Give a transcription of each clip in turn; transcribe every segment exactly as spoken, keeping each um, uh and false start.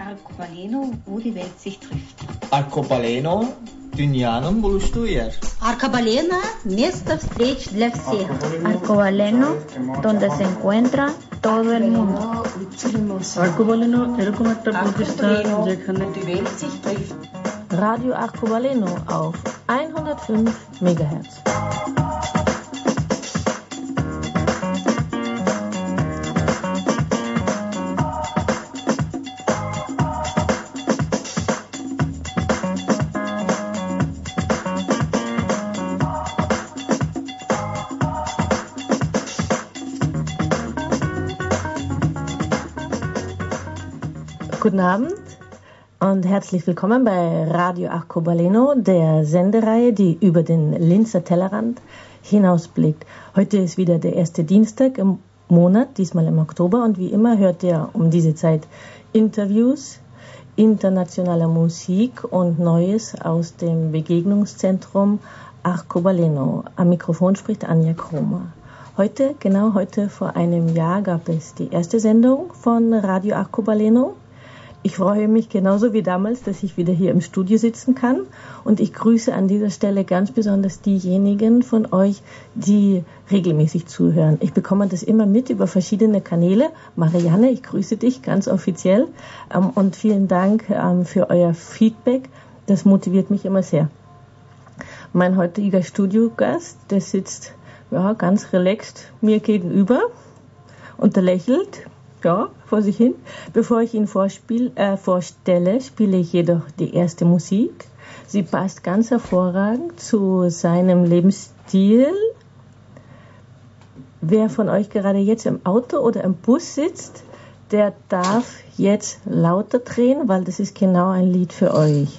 Arcobaleno, wo die Welt sich trifft. Arcobaleno, Dünjanom Bulustuyar. Arcobaleno, место встреч для всех. Arcobaleno, donde se encuentra todo el mundo. Arcobaleno, এরকম একটা প্রতিষ্ঠান যেখানে die Welt sich trifft. Radio Arcobaleno auf hundertfünf Megahertz. Guten Abend und herzlich willkommen bei Radio Arcobaleno, der Sendereihe, die über den Linzer Tellerrand hinausblickt. Heute ist wieder der erste Dienstag im Monat, diesmal im Oktober, und wie immer hört ihr um diese Zeit Interviews, internationale Musik und Neues aus dem Begegnungszentrum Arcobaleno. Am Mikrofon spricht Anja Kromer. Heute, genau heute vor einem Jahr, gab es die erste Sendung von Radio Arcobaleno. Ich freue mich genauso wie damals, dass ich wieder hier im Studio sitzen kann, und ich grüße an dieser Stelle ganz besonders diejenigen von euch, die regelmäßig zuhören. Ich bekomme das immer mit über verschiedene Kanäle. Marianne, ich grüße dich ganz offiziell und vielen Dank für euer Feedback. Das motiviert mich immer sehr. Mein heutiger Studiogast, der sitzt ja, ganz relaxed mir gegenüber und der lächelt. Ja, vor sich hin. Bevor ich ihn vorspiel, äh, vorstelle, spiele ich jedoch die erste Musik. Sie passt ganz hervorragend zu seinem Lebensstil. Wer von euch gerade jetzt im Auto oder im Bus sitzt, der darf jetzt lauter drehen, weil das ist genau ein Lied für euch.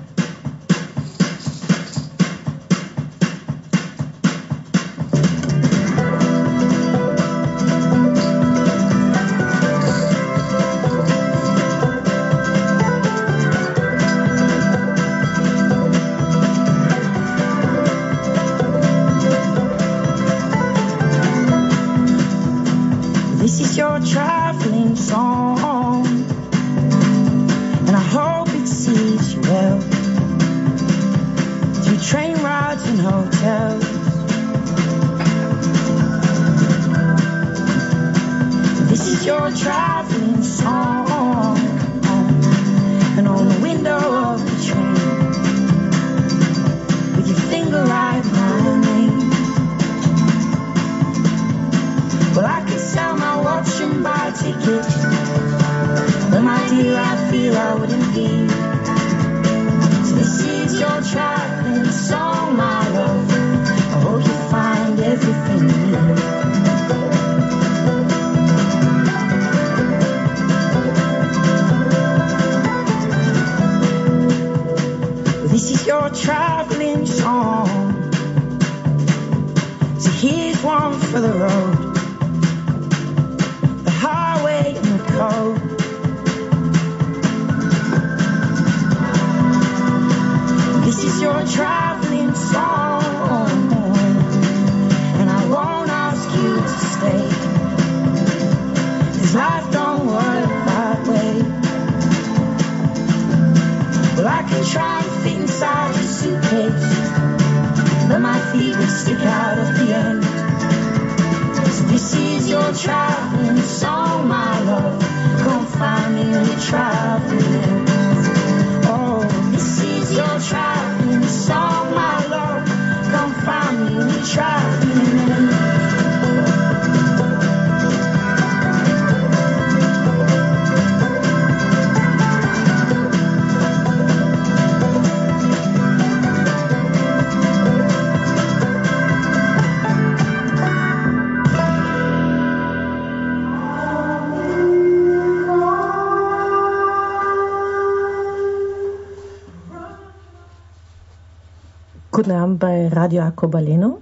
Guten Abend bei Radio Arcobaleno.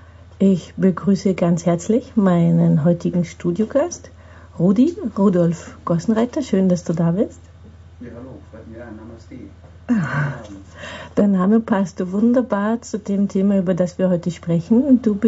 Ich begrüße ganz herzlich meinen heutigen Studiogast, Rudi, Rudolf Gossenreiter. Schön, dass du da bist. Ja, hallo, freut mich an, Namaste. Der Name passt wunderbar zu dem Thema, über das wir heute sprechen. Du bist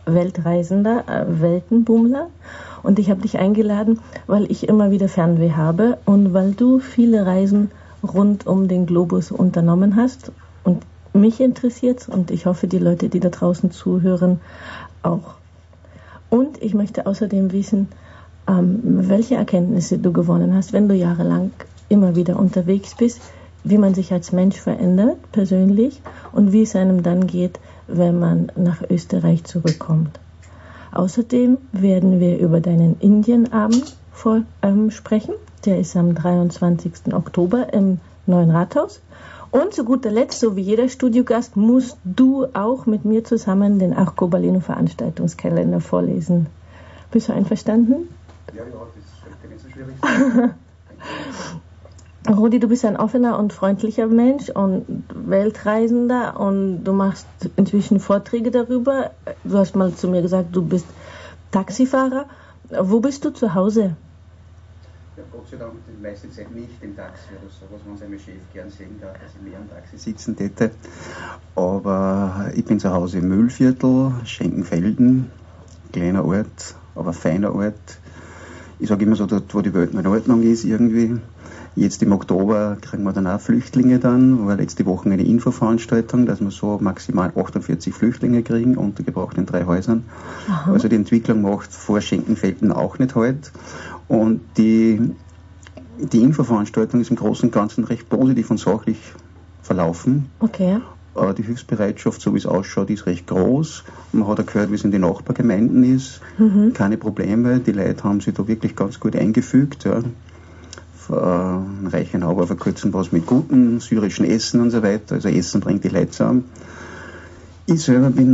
Weltreisender, äh, Weltenbummler. Und ich habe dich eingeladen, weil ich immer wieder Fernweh habe und weil du viele Reisen rund um den Globus unternommen hast. Und mich interessiert's und ich hoffe, die Leute, die da draußen zuhören, auch. Und ich möchte außerdem wissen, ähm, welche Erkenntnisse du gewonnen hast, wenn du jahrelang immer wieder unterwegs bist, wie man sich als Mensch verändert, persönlich, und wie es einem dann geht, wenn man nach Österreich zurückkommt. Außerdem werden wir über deinen Indienabend vor, ähm, sprechen. Der ist am dreiundzwanzigsten Oktober im Neuen Rathaus. Und zu guter Letzt, so wie jeder Studiogast, musst du auch mit mir zusammen den Arcobaleno Veranstaltungskalender vorlesen. Bist du einverstanden? Ja, ja, das sollte nicht so schwierig sein. Rudi, du bist ein offener und freundlicher Mensch und Weltreisender und du machst inzwischen Vorträge darüber. Du hast mal zu mir gesagt, du bist Taxifahrer. Wo bist du zu Hause? Ja, Gott sei Dank die meiste Zeit nicht im Taxi oder sowas, wenn sein Chef gern sehen darf, dass ich mehr im Taxi sitzen täte. Aber ich bin zu Hause im Mühlviertel, Schenkenfelden, kleiner Ort, aber feiner Ort. Ich sage immer so, dort wo die Welt noch in Ordnung ist irgendwie. Jetzt im Oktober kriegen wir dann auch Flüchtlinge dann, war letzte Woche eine Infoveranstaltung, dass wir so maximal achtundvierzig Flüchtlinge kriegen, untergebracht in drei Häusern. Aha. Also die Entwicklung macht vor Schenkenfelden auch nicht halt. Und die, die Infoveranstaltung ist im Großen und Ganzen recht positiv und sachlich verlaufen. Okay. Die Hilfsbereitschaft, so wie es ausschaut, ist recht groß. Man hat auch gehört, wie es in den Nachbargemeinden ist. Mhm. Keine Probleme. Die Leute haben sich da wirklich ganz gut eingefügt. Ja. In Reichenau war vor kurzem was mit gutem syrischen Essen und so weiter. Also Essen bringt die Leute zusammen. Ich selber bin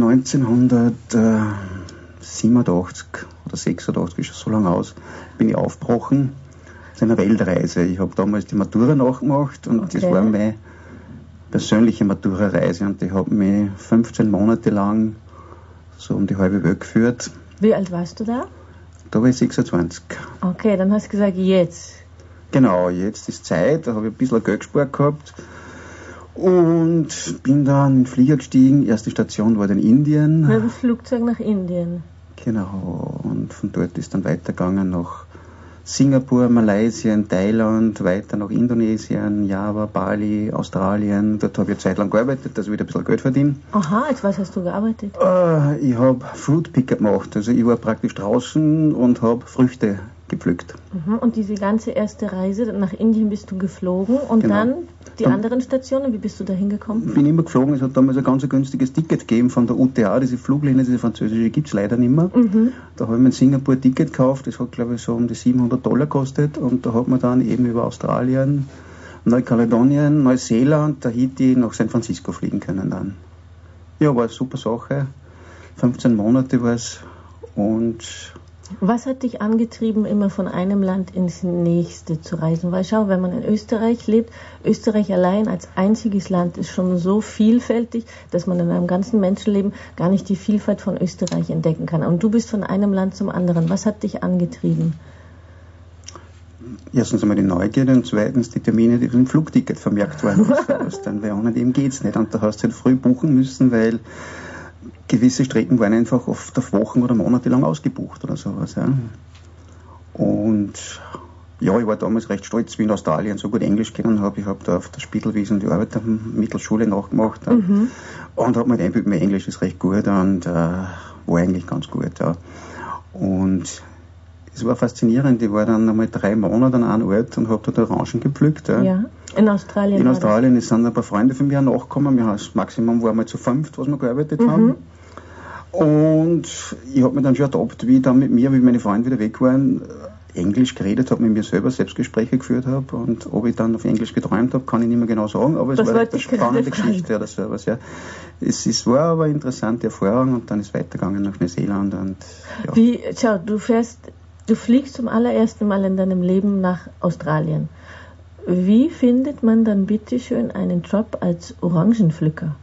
neunzehnhundertsiebenundachtzig oder sechsundachtzig, ist schon so lange aus, bin ich aufgebrochen zu einer Weltreise. Ich habe damals die Matura nachgemacht und okay. Das war meine persönliche Matura-Reise und die hat mich fünfzehn Monate lang so um die halbe Welt geführt. Wie alt warst du da? Da war ich sechsundzwanzig. Okay, dann hast du gesagt, jetzt. Genau, jetzt ist Zeit, da habe ich ein bisschen Geld gespart gehabt und bin dann in den Flieger gestiegen. Erste Station war dann Indien. Mit dem Flugzeug nach Indien. Genau, und von dort ist dann weitergegangen nach Singapur, Malaysia, Thailand, weiter nach Indonesien, Java, Bali, Australien. Dort habe ich eine Zeit lang gearbeitet, dass ich wieder ein bisschen Geld verdiene. Aha, als was hast du gearbeitet? Äh, ich habe Fruit Picker gemacht, also ich war praktisch draußen und habe Früchte gepflückt. Mhm. Und diese ganze erste Reise nach Indien bist du geflogen und genau. Dann die dann anderen Stationen, wie bist du da hingekommen? Ich bin immer geflogen, es hat damals ein ganz günstiges Ticket gegeben von der U T A, diese Fluglinie, diese französische gibt es leider nicht mehr. Mhm. Da habe ich mir ein Singapur-Ticket gekauft, das hat glaube ich so um die siebenhundert Dollar gekostet und da hat man dann eben über Australien, Neukaledonien, Neuseeland, Tahiti nach San Francisco fliegen können dann. Ja, war eine super Sache, fünfzehn Monate war es und was hat dich angetrieben, immer von einem Land ins nächste zu reisen? Weil schau, wenn man in Österreich lebt, Österreich allein als einziges Land ist schon so vielfältig, dass man in einem ganzen Menschenleben gar nicht die Vielfalt von Österreich entdecken kann. Und du bist von einem Land zum anderen. Was hat dich angetrieben? Erstens einmal die Neugierde und zweitens die Termine, die im Flugticket vermerkt waren. Dann, weil ohne dem geht's nicht. Und da hast du halt früh buchen müssen, weil gewisse Strecken waren einfach oft auf Wochen oder Monate lang ausgebucht oder sowas. Ja. Und ja, ich war damals recht stolz, wie in Australien so gut Englisch kennen habe. Ich habe da auf der Spiegelwiesen die Arbeitermittelschule nachgemacht ja. mhm. und habe mir eingebildet, mein Englisch ist recht gut und äh, war eigentlich ganz gut. Ja. Und es war faszinierend. Ich war dann einmal drei Monate an einem Ort und habe dort Orangen gepflückt. Ja. ja. In Australien? In Australien. Es sind ein paar Freunde von mir nachgekommen. Wir haben das Maximum war mal zu fünft, was wir gearbeitet mhm. haben. Und ich habe mir dann schon ertappt, wie ich dann mit mir, wie meine Freunde wieder weg waren, Englisch geredet habe, mit mir selber Selbstgespräche geführt habe. Und ob ich dann auf Englisch geträumt habe, kann ich nicht mehr genau sagen. Aber es das war eine spannende Geschichte oder sowas. Ja. Es, es war aber eine interessante Erfahrung und dann ist es weitergegangen nach Neuseeland. Und, ja. Wie, schau, du fährst, du fliegst zum allerersten Mal in deinem Leben nach Australien. Wie findet man dann bitteschön einen Job als Orangenpflücker?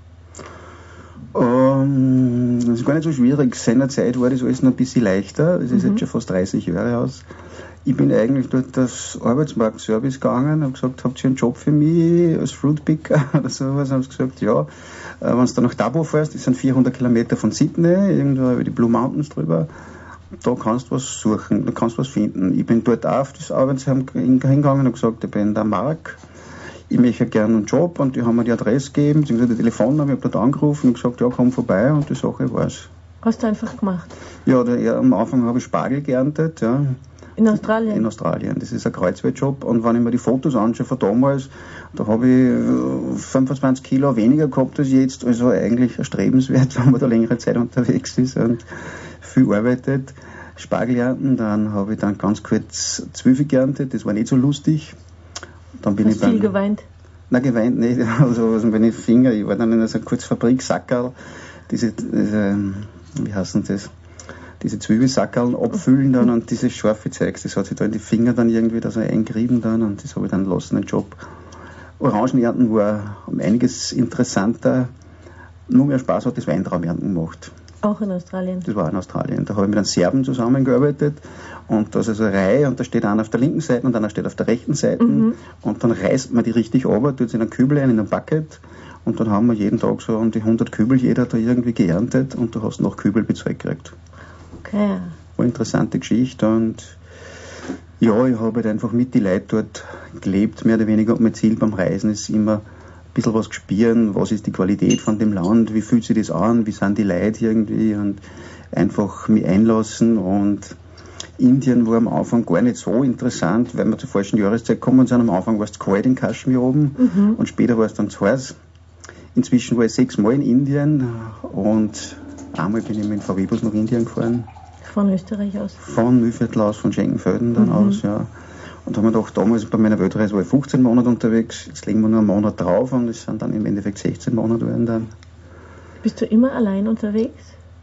Um, das ist gar nicht so schwierig. Seinerzeit war das alles noch ein bisschen leichter. Das ist mhm. jetzt schon fast dreißig Jahre aus. Ich bin eigentlich durch das Arbeitsmarktservice gegangen, habe gesagt, habt ihr einen Job für mich als Fruitpicker oder sowas? Haben sie gesagt, ja. Äh, wenn du dann nach Dubbo fährst, das sind vierhundert Kilometer von Sydney, irgendwo über die Blue Mountains drüber, da kannst du was suchen, da kannst du was finden. Ich bin dort auf das Arbeitsamt hingegangen und gesagt, ich bin der Mark, ich möchte gerne einen Job, und die haben mir die Adresse gegeben, beziehungsweise die Telefonnummer, ich habe dort angerufen und gesagt, ja, komm vorbei, und die Sache war's. Hast du einfach gemacht? Ja, der, am Anfang habe ich Spargel geerntet, ja. In Australien? In Australien. Das ist ein Kreuzwertjob. Und wenn ich mir die Fotos anschaue von damals, da habe ich fünfundzwanzig Kilo weniger gehabt als jetzt. Also eigentlich erstrebenswert, wenn man da längere Zeit unterwegs ist und viel arbeitet. Spargel ernten, dann habe ich dann ganz kurz Zwiebeln geerntet. Das war nicht so lustig. Dann bin Hast ich dann, viel geweint? Nein, geweint nicht. Also, also meine Finger, ich war dann in so einer kurzen Fabriksackerl. Diese, diese, wie heißen das? Diese Zwiebelsackerln abfüllen dann und dieses scharfe Zeugs, das hat sich da in die Finger dann irgendwie da so eingerieben dann, und das habe ich dann lassen, den Job. Orangenernten war um einiges interessanter, nur mehr Spaß hat das Weintraumernten gemacht. Auch in Australien? Das war in Australien. Da habe ich mit einem Serben zusammengearbeitet, und da ist also eine Reihe, und da steht einer auf der linken Seite und einer steht auf der rechten Seite, mhm. und dann reißt man die richtig runter, tut sie in einen Kübel ein, in ein Bucket, und dann haben wir jeden Tag so um die hundert Kübel jeder da irgendwie geerntet, und du hast noch Kübel bezahlt gekriegt. Okay. War eine interessante Geschichte, und ja, ich habe halt einfach mit die Leute dort gelebt, mehr oder weniger, und mein Ziel beim Reisen ist immer ein bisschen was spüren, was ist die Qualität von dem Land, wie fühlt sich das an, wie sind die Leute irgendwie, und einfach mich einlassen. Und Indien war am Anfang gar nicht so interessant, weil wir zur falschen Jahreszeit gekommen sind. Am Anfang war es zu kalt in Kaschmir oben, mhm. und später war es dann zu heiß. Inzwischen war ich sechs Mal in Indien, und einmal bin ich mit dem V W-Bus nach Indien gefahren. Von Österreich aus? Von Mühlviertel aus, von Schenkenfelden dann mhm. aus, ja. Und haben wir gedacht, damals bei meiner Weltreise war ich fünfzehn Monate unterwegs, jetzt legen wir nur einen Monat drauf, und es sind dann im Endeffekt sechzehn Monate werden dann. Bist du immer allein unterwegs?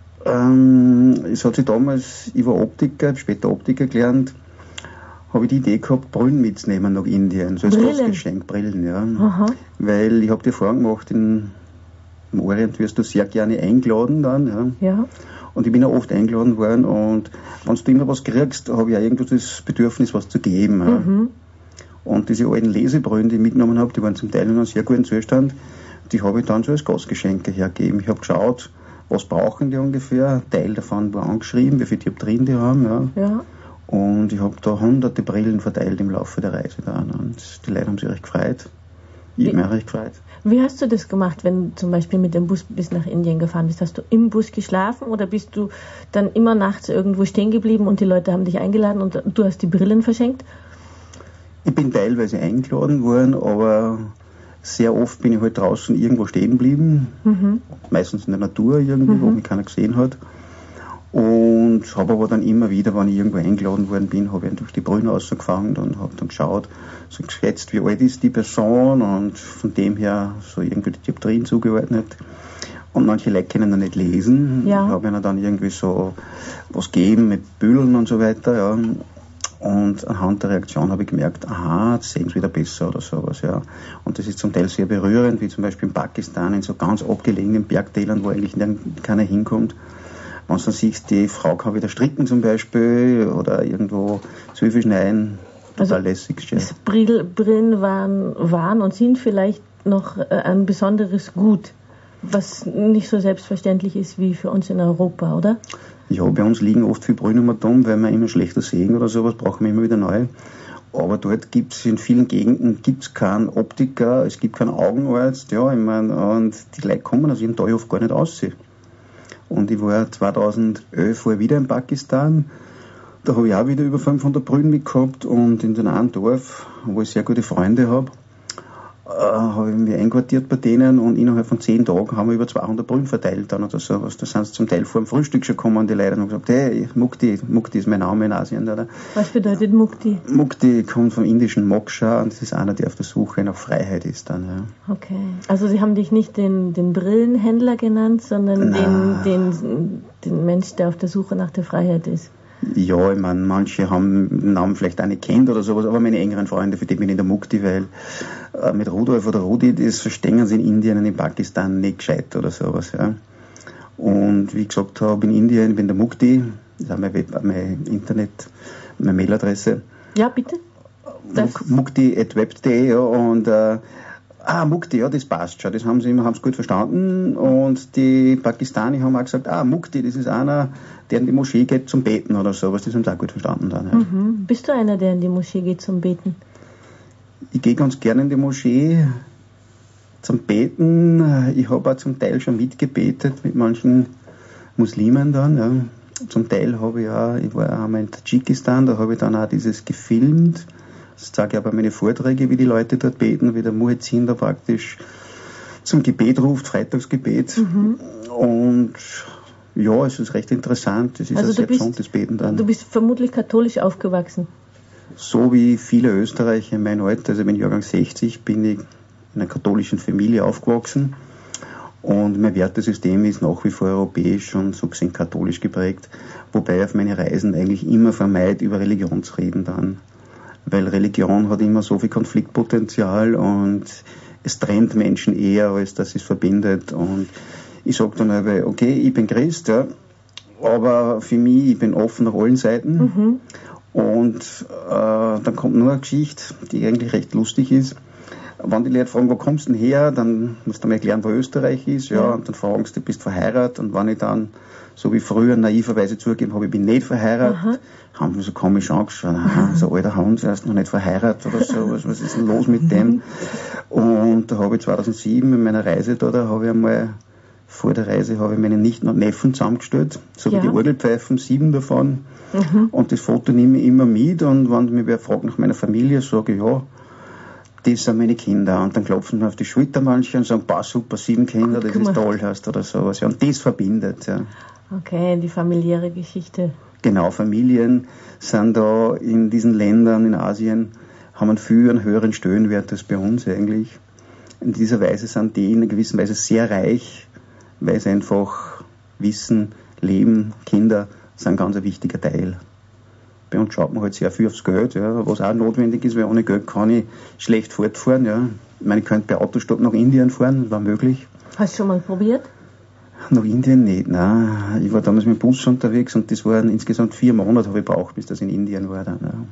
Ähm, es hat sich damals, ich war Optiker, habe später Optiker gelernt, habe ich die Idee gehabt, Brillen mitzunehmen nach Indien, so als Gastgeschenk, Brillen, ja. Aha. Weil ich habe die Erfahrung gemacht, in, im Orient wirst du sehr gerne eingeladen dann, ja. ja. Und ich bin ja oft eingeladen worden, und wenn du immer was kriegst, habe ich auch irgendwo das Bedürfnis, was zu geben. Ja. Mhm. Und diese alten Lesebrillen, die ich mitgenommen habe, die waren zum Teil in einem sehr guten Zustand, die habe ich dann so als Gastgeschenke hergegeben. Ich habe geschaut, was brauchen die ungefähr, ein Teil davon war angeschrieben, wie viel Dioptrien die haben. Ja. ja. Und ich habe da hunderte Brillen verteilt im Laufe der Reise dann, und die Leute haben sich recht gefreut. Ich habe mich recht gefreut. Wie hast du das gemacht, wenn du zum Beispiel mit dem Bus bis nach Indien gefahren bist? Hast du im Bus geschlafen, oder bist du dann immer nachts irgendwo stehen geblieben und die Leute haben dich eingeladen und du hast die Brillen verschenkt? Ich bin teilweise eingeladen worden, aber sehr oft bin ich halt draußen irgendwo stehen geblieben. Mhm. Meistens in der Natur irgendwie, mhm. wo mich keiner gesehen hat. Und habe aber dann immer wieder, wenn ich irgendwo eingeladen worden bin, habe ich einfach die Brillen rausgefangen und habe dann geschaut, so geschätzt, wie alt ist die Person, und von dem her so irgendwie die Dioptrien zugeordnet. Und manche Leute können dann nicht lesen. Ja. Ich habe ihnen dann irgendwie so was gegeben mit Bügeln und so weiter, ja. Und anhand der Reaktion habe ich gemerkt, aha, jetzt sehen sie wieder besser oder sowas, ja. Und das ist zum Teil sehr berührend, wie zum Beispiel in Pakistan, in so ganz abgelegenen Bergtälern, wo eigentlich keiner hinkommt. Wenn du dann siehst, die Frau kann wieder stricken zum Beispiel, oder irgendwo Zwiebeln schneiden, total also lässig. Ja. Brillen waren, waren und sind vielleicht noch ein besonderes Gut, was nicht so selbstverständlich ist wie für uns in Europa, oder? Ja, bei uns liegen oft viele Brillen um dumm, weil wir immer schlechter sehen oder sowas, brauchen wir immer wieder neu. Aber dort gibt es in vielen Gegenden gibt's keinen Optiker, es gibt keinen Augenarzt, ja, ich meine, und die Leute kommen aus ihrem Teil oft gar nicht aussehen. Und ich war zweitausendelf war wieder in Pakistan. Da habe ich auch wieder über fünfhundert Brillen mitgehabt, und in einem Dorf, wo ich sehr gute Freunde habe, äh, habe ich mich einquartiert bei denen, und innerhalb von zehn Tagen haben wir über zweihundert Brillen verteilt dann oder sowas. Da sind sie zum Teil vor dem Frühstück schon gekommen, die Leute, und haben gesagt, hey, Mukti, Mukti ist mein Name in Asien. Oder? Was bedeutet Mukti? Mukti kommt vom indischen Moksha, und das ist einer, der auf der Suche nach Freiheit ist dann. Ja. Okay, also sie haben dich nicht den, den Brillenhändler genannt, sondern den, den, den Mensch, der auf der Suche nach der Freiheit ist. Ja, ich meine, manche haben den Namen vielleicht auch nicht kennt oder sowas, aber meine engeren Freunde, für die bin ich der Mukti, weil äh, mit Rudolf oder Rudi, das verstehen sie in Indien und in Pakistan nicht gescheit oder sowas, ja. Und wie ich gesagt habe, in Indien bin der Mukti, das ist auch mein, Web, mein Internet, meine Mailadresse. Ja, bitte. mukti at web punkt de, ja, und äh, ah, Mukti, ja, das passt schon, das haben sie immer haben's gut verstanden, und die Pakistani haben auch gesagt, ah, Mukti, das ist einer, der in die Moschee geht zum Beten oder sowas, das haben sie auch gut verstanden dann. Ja. Mhm. Bist du einer, der in die Moschee geht zum Beten? Ich gehe ganz gerne in die Moschee zum Beten, ich habe auch zum Teil schon mitgebetet mit manchen Muslimen dann, ja. Zum Teil habe ich auch, ich war einmal in Tadschikistan, da habe ich dann auch dieses gefilmt. Das zeige ich aber meine Vorträge, wie die Leute dort beten, wie der Muezzin da praktisch zum Gebet ruft, Freitagsgebet. Mhm. Und ja, es ist recht interessant. Es ist also ein sehr gesundes Beten dann. Du bist vermutlich katholisch aufgewachsen. So wie viele Österreicher in meinem Alter, also ich bin Jahrgang sechzig, bin ich in einer katholischen Familie aufgewachsen. Und mein Wertesystem ist nach wie vor europäisch und so gesehen katholisch geprägt. Wobei ich auf meine Reisen eigentlich immer vermeide, über Religion zu reden dann. Weil Religion hat immer so viel Konfliktpotenzial und es trennt Menschen eher, als dass es verbindet. Und ich sage dann aber, okay, ich bin Christ, ja, aber für mich, ich bin offen nach allen Seiten. Mhm. Und äh, dann kommt nur eine Geschichte, die eigentlich recht lustig ist. Wenn die Leute fragen, wo kommst du denn her, dann musst du mir erklären, wo Österreich ist, ja, ja. Und dann fragen sie, bist du verheiratet? Und wenn ich dann, so wie früher, naiverweise zugegeben habe, ich bin nicht verheiratet, aha, haben wir so komisch angeschaut, aha, so alter Hans, er ist noch nicht verheiratet oder so, was, was ist denn los mit dem? Und da habe ich zweitausendsieben in meiner Reise da, da habe ich einmal, vor der Reise habe ich meinen Nichten und Neffen zusammengestellt, so wie ja. die Orgelpfeifen, sieben davon. Mhm. Und das Foto nehme ich immer mit, und wenn mich wer fragt nach meiner Familie, sage ich, ja, das sind meine Kinder. Und dann klopfen wir auf die Schulter manche und sagen, pass super, sieben Kinder, das ist toll, hast oder sowas. Ja, und das verbindet. Ja. Okay, die familiäre Geschichte. Genau, Familien sind da in diesen Ländern in Asien, haben einen viel einen höheren Stellenwert als bei uns eigentlich. In dieser Weise sind die in einer gewissen Weise sehr reich, weil sie einfach wissen, Leben, Kinder sind ganz ein wichtiger Teil. Bei uns schaut man halt sehr viel aufs Geld, ja, was auch notwendig ist, weil ohne Geld kann ich schlecht fortfahren. Ja. Ich meine, ich könnte bei Autostopp nach Indien fahren, das war möglich. Hast du schon mal probiert? Nach Indien nicht, nein. Ich war damals mit dem Bus unterwegs und das waren insgesamt vier Monate, habe ich gebraucht, bis das in Indien war. Dann, ja.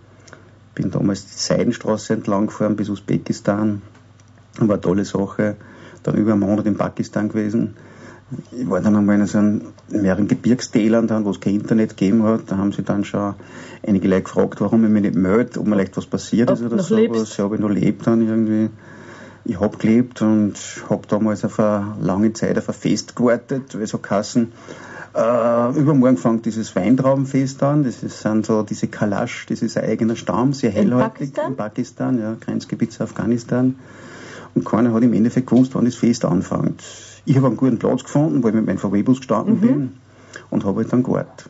Bin damals die Seidenstraße entlang gefahren bis Usbekistan. War eine tolle Sache. Dann über einen Monat in Pakistan gewesen. Ich war dann einmal in so einem, mehreren Gebirgstälern, dann, wo es kein Internet gegeben hat. Da haben sie dann schon einige Leute gefragt, warum ich mich nicht melde, ob mir vielleicht was passiert ist oder sowas. Ja, ob ich noch lebe dann irgendwie. Ich hab gelebt und hab damals auf eine lange Zeit auf ein Fest gewartet, weil so Kassen. Äh, übermorgen fängt dieses Weintraubenfest an. Das ist, sind so diese Kalash, das ist ein eigener Stamm, sehr hellhäutig. In Pakistan? In Pakistan, ja, Grenzgebiet zu Afghanistan. Und keiner hat im Endeffekt gewusst, wann das Fest anfängt. Ich habe einen guten Platz gefunden, weil ich mit meinem V W-Bus gestanden mhm. bin und habe halt dann gewartet.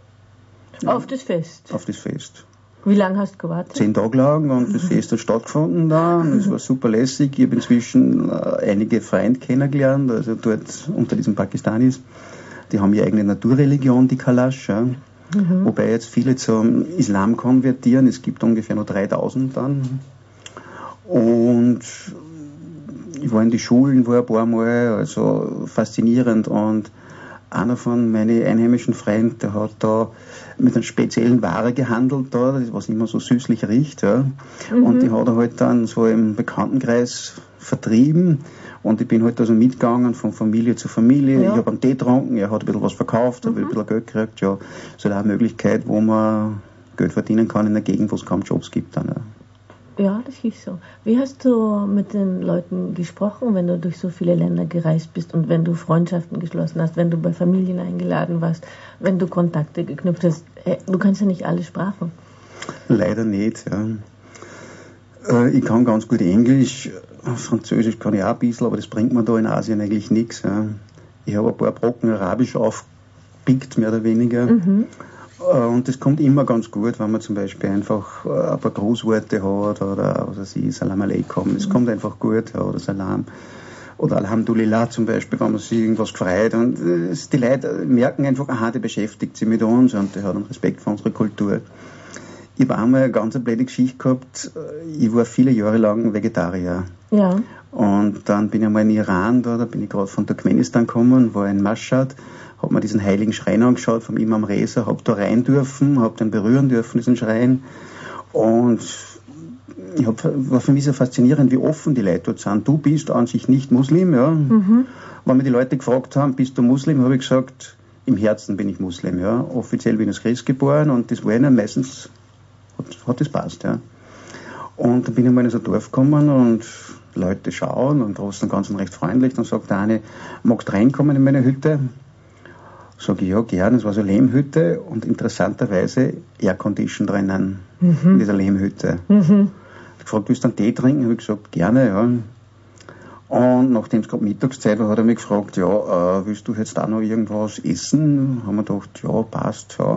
Auf das Fest? Auf das Fest. Wie lange hast du gewartet? Zehn Tage lang, und das Fest hat stattgefunden dann. Es war super lässig. Ich habe inzwischen äh, einige Freunde kennengelernt, also dort unter diesen Pakistanis. Die haben ihre eigene Naturreligion, die Kalash. Ja. Mhm. Wobei jetzt viele zum Islam konvertieren. Es gibt ungefähr nur dreitausend dann. Und ich war in die Schulen, war ein paar Mal, also faszinierend. Und einer von meinen einheimischen Freunden, der hat da mit einer speziellen Ware gehandelt, da, was immer so süßlich riecht. Ja. Mhm. Und die hat er halt dann so im Bekanntenkreis vertrieben. Und ich bin halt also mitgegangen von Familie zu Familie. Ja. Ich habe einen Tee getrunken, er hat ein bisschen was verkauft, habe mhm. ein bisschen Geld gekriegt. Ja, so eine Möglichkeit, wo man Geld verdienen kann in einer Gegend, wo es kaum Jobs gibt. Dann, ja. Ja, das ist so. Wie hast du mit den Leuten gesprochen, wenn du durch so viele Länder gereist bist und wenn du Freundschaften geschlossen hast, wenn du bei Familien eingeladen warst, wenn du Kontakte geknüpft hast? Du kannst ja nicht alle Sprachen. Leider nicht, ja. Ich kann ganz gut Englisch, Französisch kann ich auch ein bisschen, aber das bringt mir da in Asien eigentlich nichts. Ja. Ich habe ein paar Brocken Arabisch aufgepickt, mehr oder weniger. Mhm. Und das kommt immer ganz gut, wenn man zum Beispiel einfach ein paar Grußworte hat oder was weiß ich, Salam Alaikum, das mhm. kommt einfach gut, ja, oder Salam. Oder Alhamdulillah zum Beispiel, wenn man sich irgendwas gefreut. Und das, die Leute merken einfach, aha, der beschäftigt sich mit uns und der hat einen Respekt für unsere Kultur. Ich habe einmal eine ganz blöde Geschichte gehabt, ich war viele Jahre lang Vegetarier. Ja. Und dann bin ich einmal in Iran, da, da bin ich gerade von Turkmenistan gekommen, war in Mashhad, habe mir diesen heiligen Schrein angeschaut vom Imam Reza, habe da rein dürfen, habe den berühren dürfen, diesen Schrein. Und ich hab, war für mich so faszinierend, wie offen die Leute dort sind. Du bist an sich nicht Muslim, ja. Mhm. Wenn mir die Leute gefragt haben, bist du Muslim, habe ich gesagt, im Herzen bin ich Muslim, ja. Offiziell bin ich als Christ geboren und das war ihnen meistens, hat, hat das passt, ja. Und dann bin ich mal in so ein Dorf gekommen und Leute schauen und Großen und Ganzen recht freundlich. Dann sagt der eine, magst du reinkommen in meine Hütte? Sag ich, ja, gern. Es war so eine Lehmhütte und interessanterweise Aircondition drinnen, mhm. in dieser Lehmhütte. Mhm. Ich gefragt, willst du einen Tee trinken? Habe ich gesagt, gerne, ja. Und nachdem es gerade Mittagszeit war, hat er mich gefragt, ja, äh, willst du jetzt da noch irgendwas essen? Haben wir gedacht, ja, passt, ja.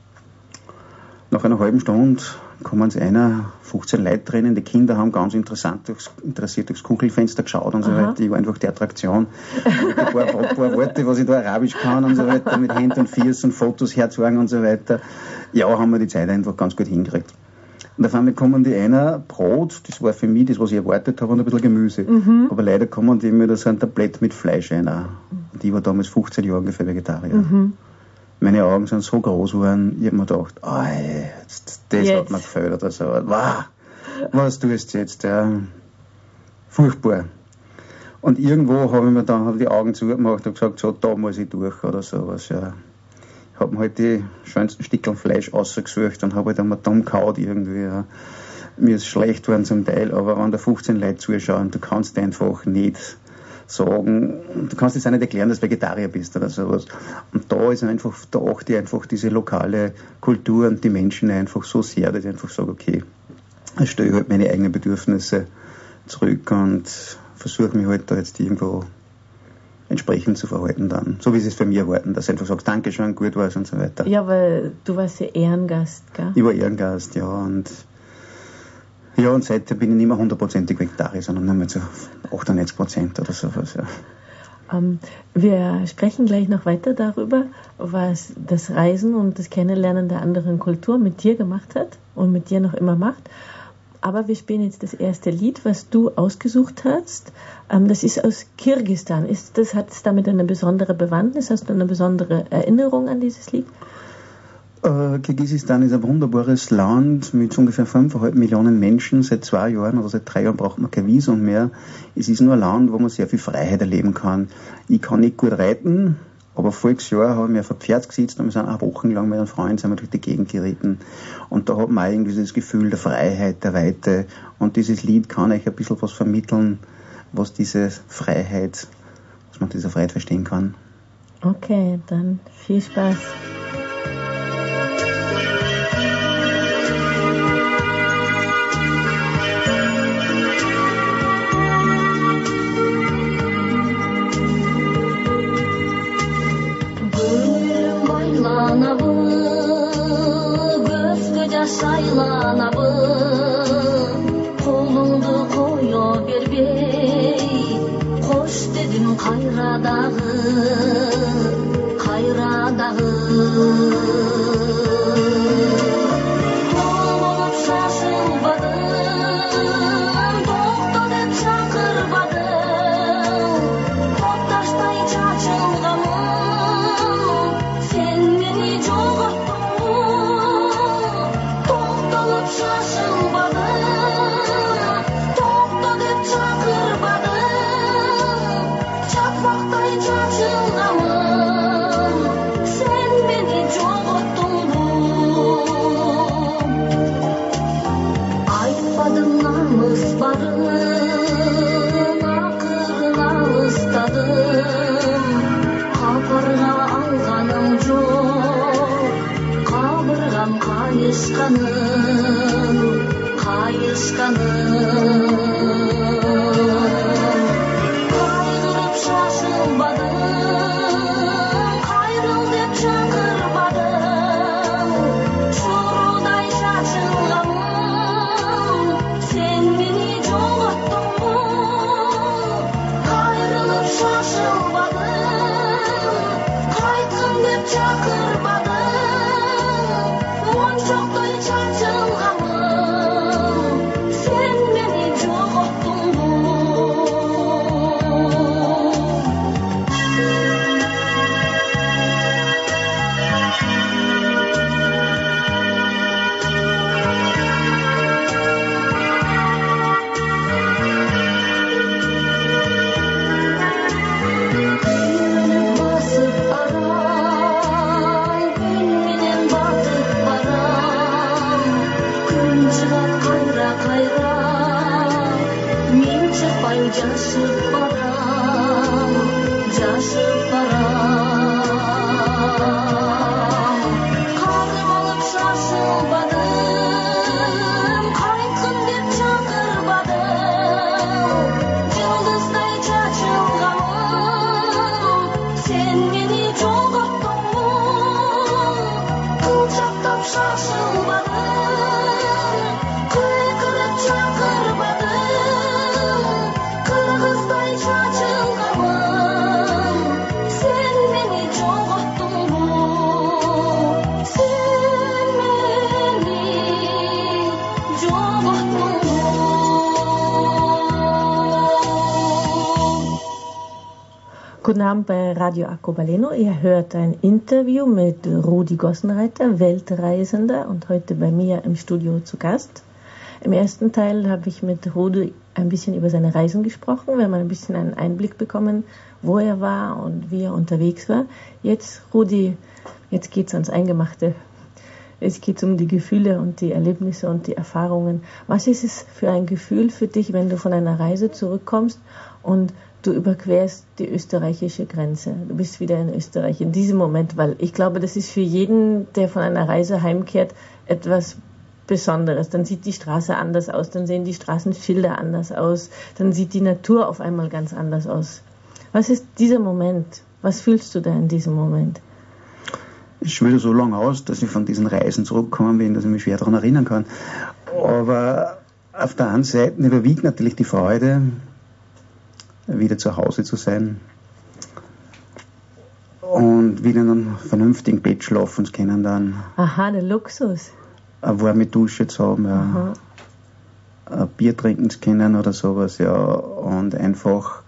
Nach einer halben Stunde kommen sie einer, fünfzehn Leute drinnen, die Kinder haben ganz interessant durchs, interessiert durchs Kugelfenster geschaut und so Aha. weiter. Ich war einfach die Attraktion. Ein paar, paar Worte, was ich da Arabisch kann und so weiter, mit Händen und Füßen, Fotos herzeigen und so weiter. Ja, haben wir die Zeit einfach ganz gut hingekriegt. Und auf einmal kommen die einer, Brot, das war für mich das, was ich erwartet habe, und ein bisschen Gemüse. Mhm. Aber leider kommen die mir da so ein Tablett mit Fleisch einer. Und ich war damals fünfzehn Jahre ungefähr Vegetarier. Mhm. Meine Augen sind so groß geworden, ich habe mir gedacht, oh, jetzt, das jetzt. hat mir gefällt oder so. Wow, was tust du jetzt? Ja. Furchtbar. Und irgendwo habe ich mir dann hab die Augen zugemacht und gesagt, so, da muss ich durch oder sowas. Ja. Ich habe mir halt die schönsten Stückchen Fleisch rausgesucht und habe halt einmal dumm gehauen irgendwie. Ja. Mir ist schlecht geworden zum Teil, aber wenn da fünfzehn Leute zuschauen, du kannst einfach nicht sagen, du kannst jetzt auch nicht erklären, dass du Vegetarier bist oder sowas. Und da ist einfach, da achte ich einfach diese lokale Kultur und die Menschen einfach so sehr, dass ich einfach sage, okay, ich stelle halt meine eigenen Bedürfnisse zurück und versuche mich halt da jetzt irgendwo entsprechend zu verhalten dann. So wie sie es von mir erwarten, dass du einfach sagst, Dankeschön, gut war's und so weiter. Ja, weil du warst ja Ehrengast, gell? Ich war Ehrengast, ja, und Ja, und seitdem bin ich nicht mehr hundertprozentig Vegetarier, sondern nur mehr zu achtundneunzig Prozent oder sowas, ja. Ähm, wir sprechen gleich noch weiter darüber, was das Reisen und das Kennenlernen der anderen Kultur mit dir gemacht hat und mit dir noch immer macht. Aber wir spielen jetzt das erste Lied, was du ausgesucht hast. Ähm, das ist aus Kirgisistan. Ist das, hat es damit eine besondere Bewandtnis? Hast du eine besondere Erinnerung an dieses Lied? Äh, Kirgisistan ist ein wunderbares Land mit ungefähr fünfeinhalb Millionen Menschen. Seit zwei Jahren oder seit drei Jahren braucht man kein Visum mehr. Es ist nur ein Land, wo man sehr viel Freiheit erleben kann. Ich kann nicht gut reiten, aber voriges Jahr habe ich mir auf ein Pferd gesetzt und wir sind auch wochenlang mit einem Freund sind wir durch die Gegend geritten. Und da hat man irgendwie das Gefühl der Freiheit, der Weite. Und dieses Lied kann euch ein bisschen was vermitteln, was diese Freiheit, was man dieser Freiheit verstehen kann. Okay, dann viel Spaß. Sen beni Guten Abend bei Radio Arcobaleno. Ihr hört ein Interview mit Rudi Gossenreiter, Weltreisender und heute bei mir im Studio zu Gast. Im ersten Teil habe ich mit Rudi ein bisschen über seine Reisen gesprochen. Wir haben ein bisschen einen Einblick bekommen, wo er war und wie er unterwegs war. Jetzt, Rudi, jetzt geht es ans Eingemachte. Es geht um die Gefühle und die Erlebnisse und die Erfahrungen. Was ist es für ein Gefühl für dich, wenn du von einer Reise zurückkommst und du überquerst die österreichische Grenze? Du bist wieder in Österreich in diesem Moment, weil ich glaube, das ist für jeden, der von einer Reise heimkehrt, etwas Besonderes. Dann sieht die Straße anders aus, dann sehen die Straßenschilder anders aus, dann sieht die Natur auf einmal ganz anders aus. Was ist dieser Moment? Was fühlst du da in diesem Moment? Ich schwöre so lange aus, dass ich von diesen Reisen zurückgekommen bin, dass ich mich schwer daran erinnern kann. Aber auf der einen Seite überwiegt natürlich die Freude, wieder zu Hause zu sein und wieder in einem vernünftigen Bett schlafen zu können dann. Aha, der Luxus. Eine warme Dusche zu haben, ja. Ein Bier trinken zu können oder sowas, ja. Und einfach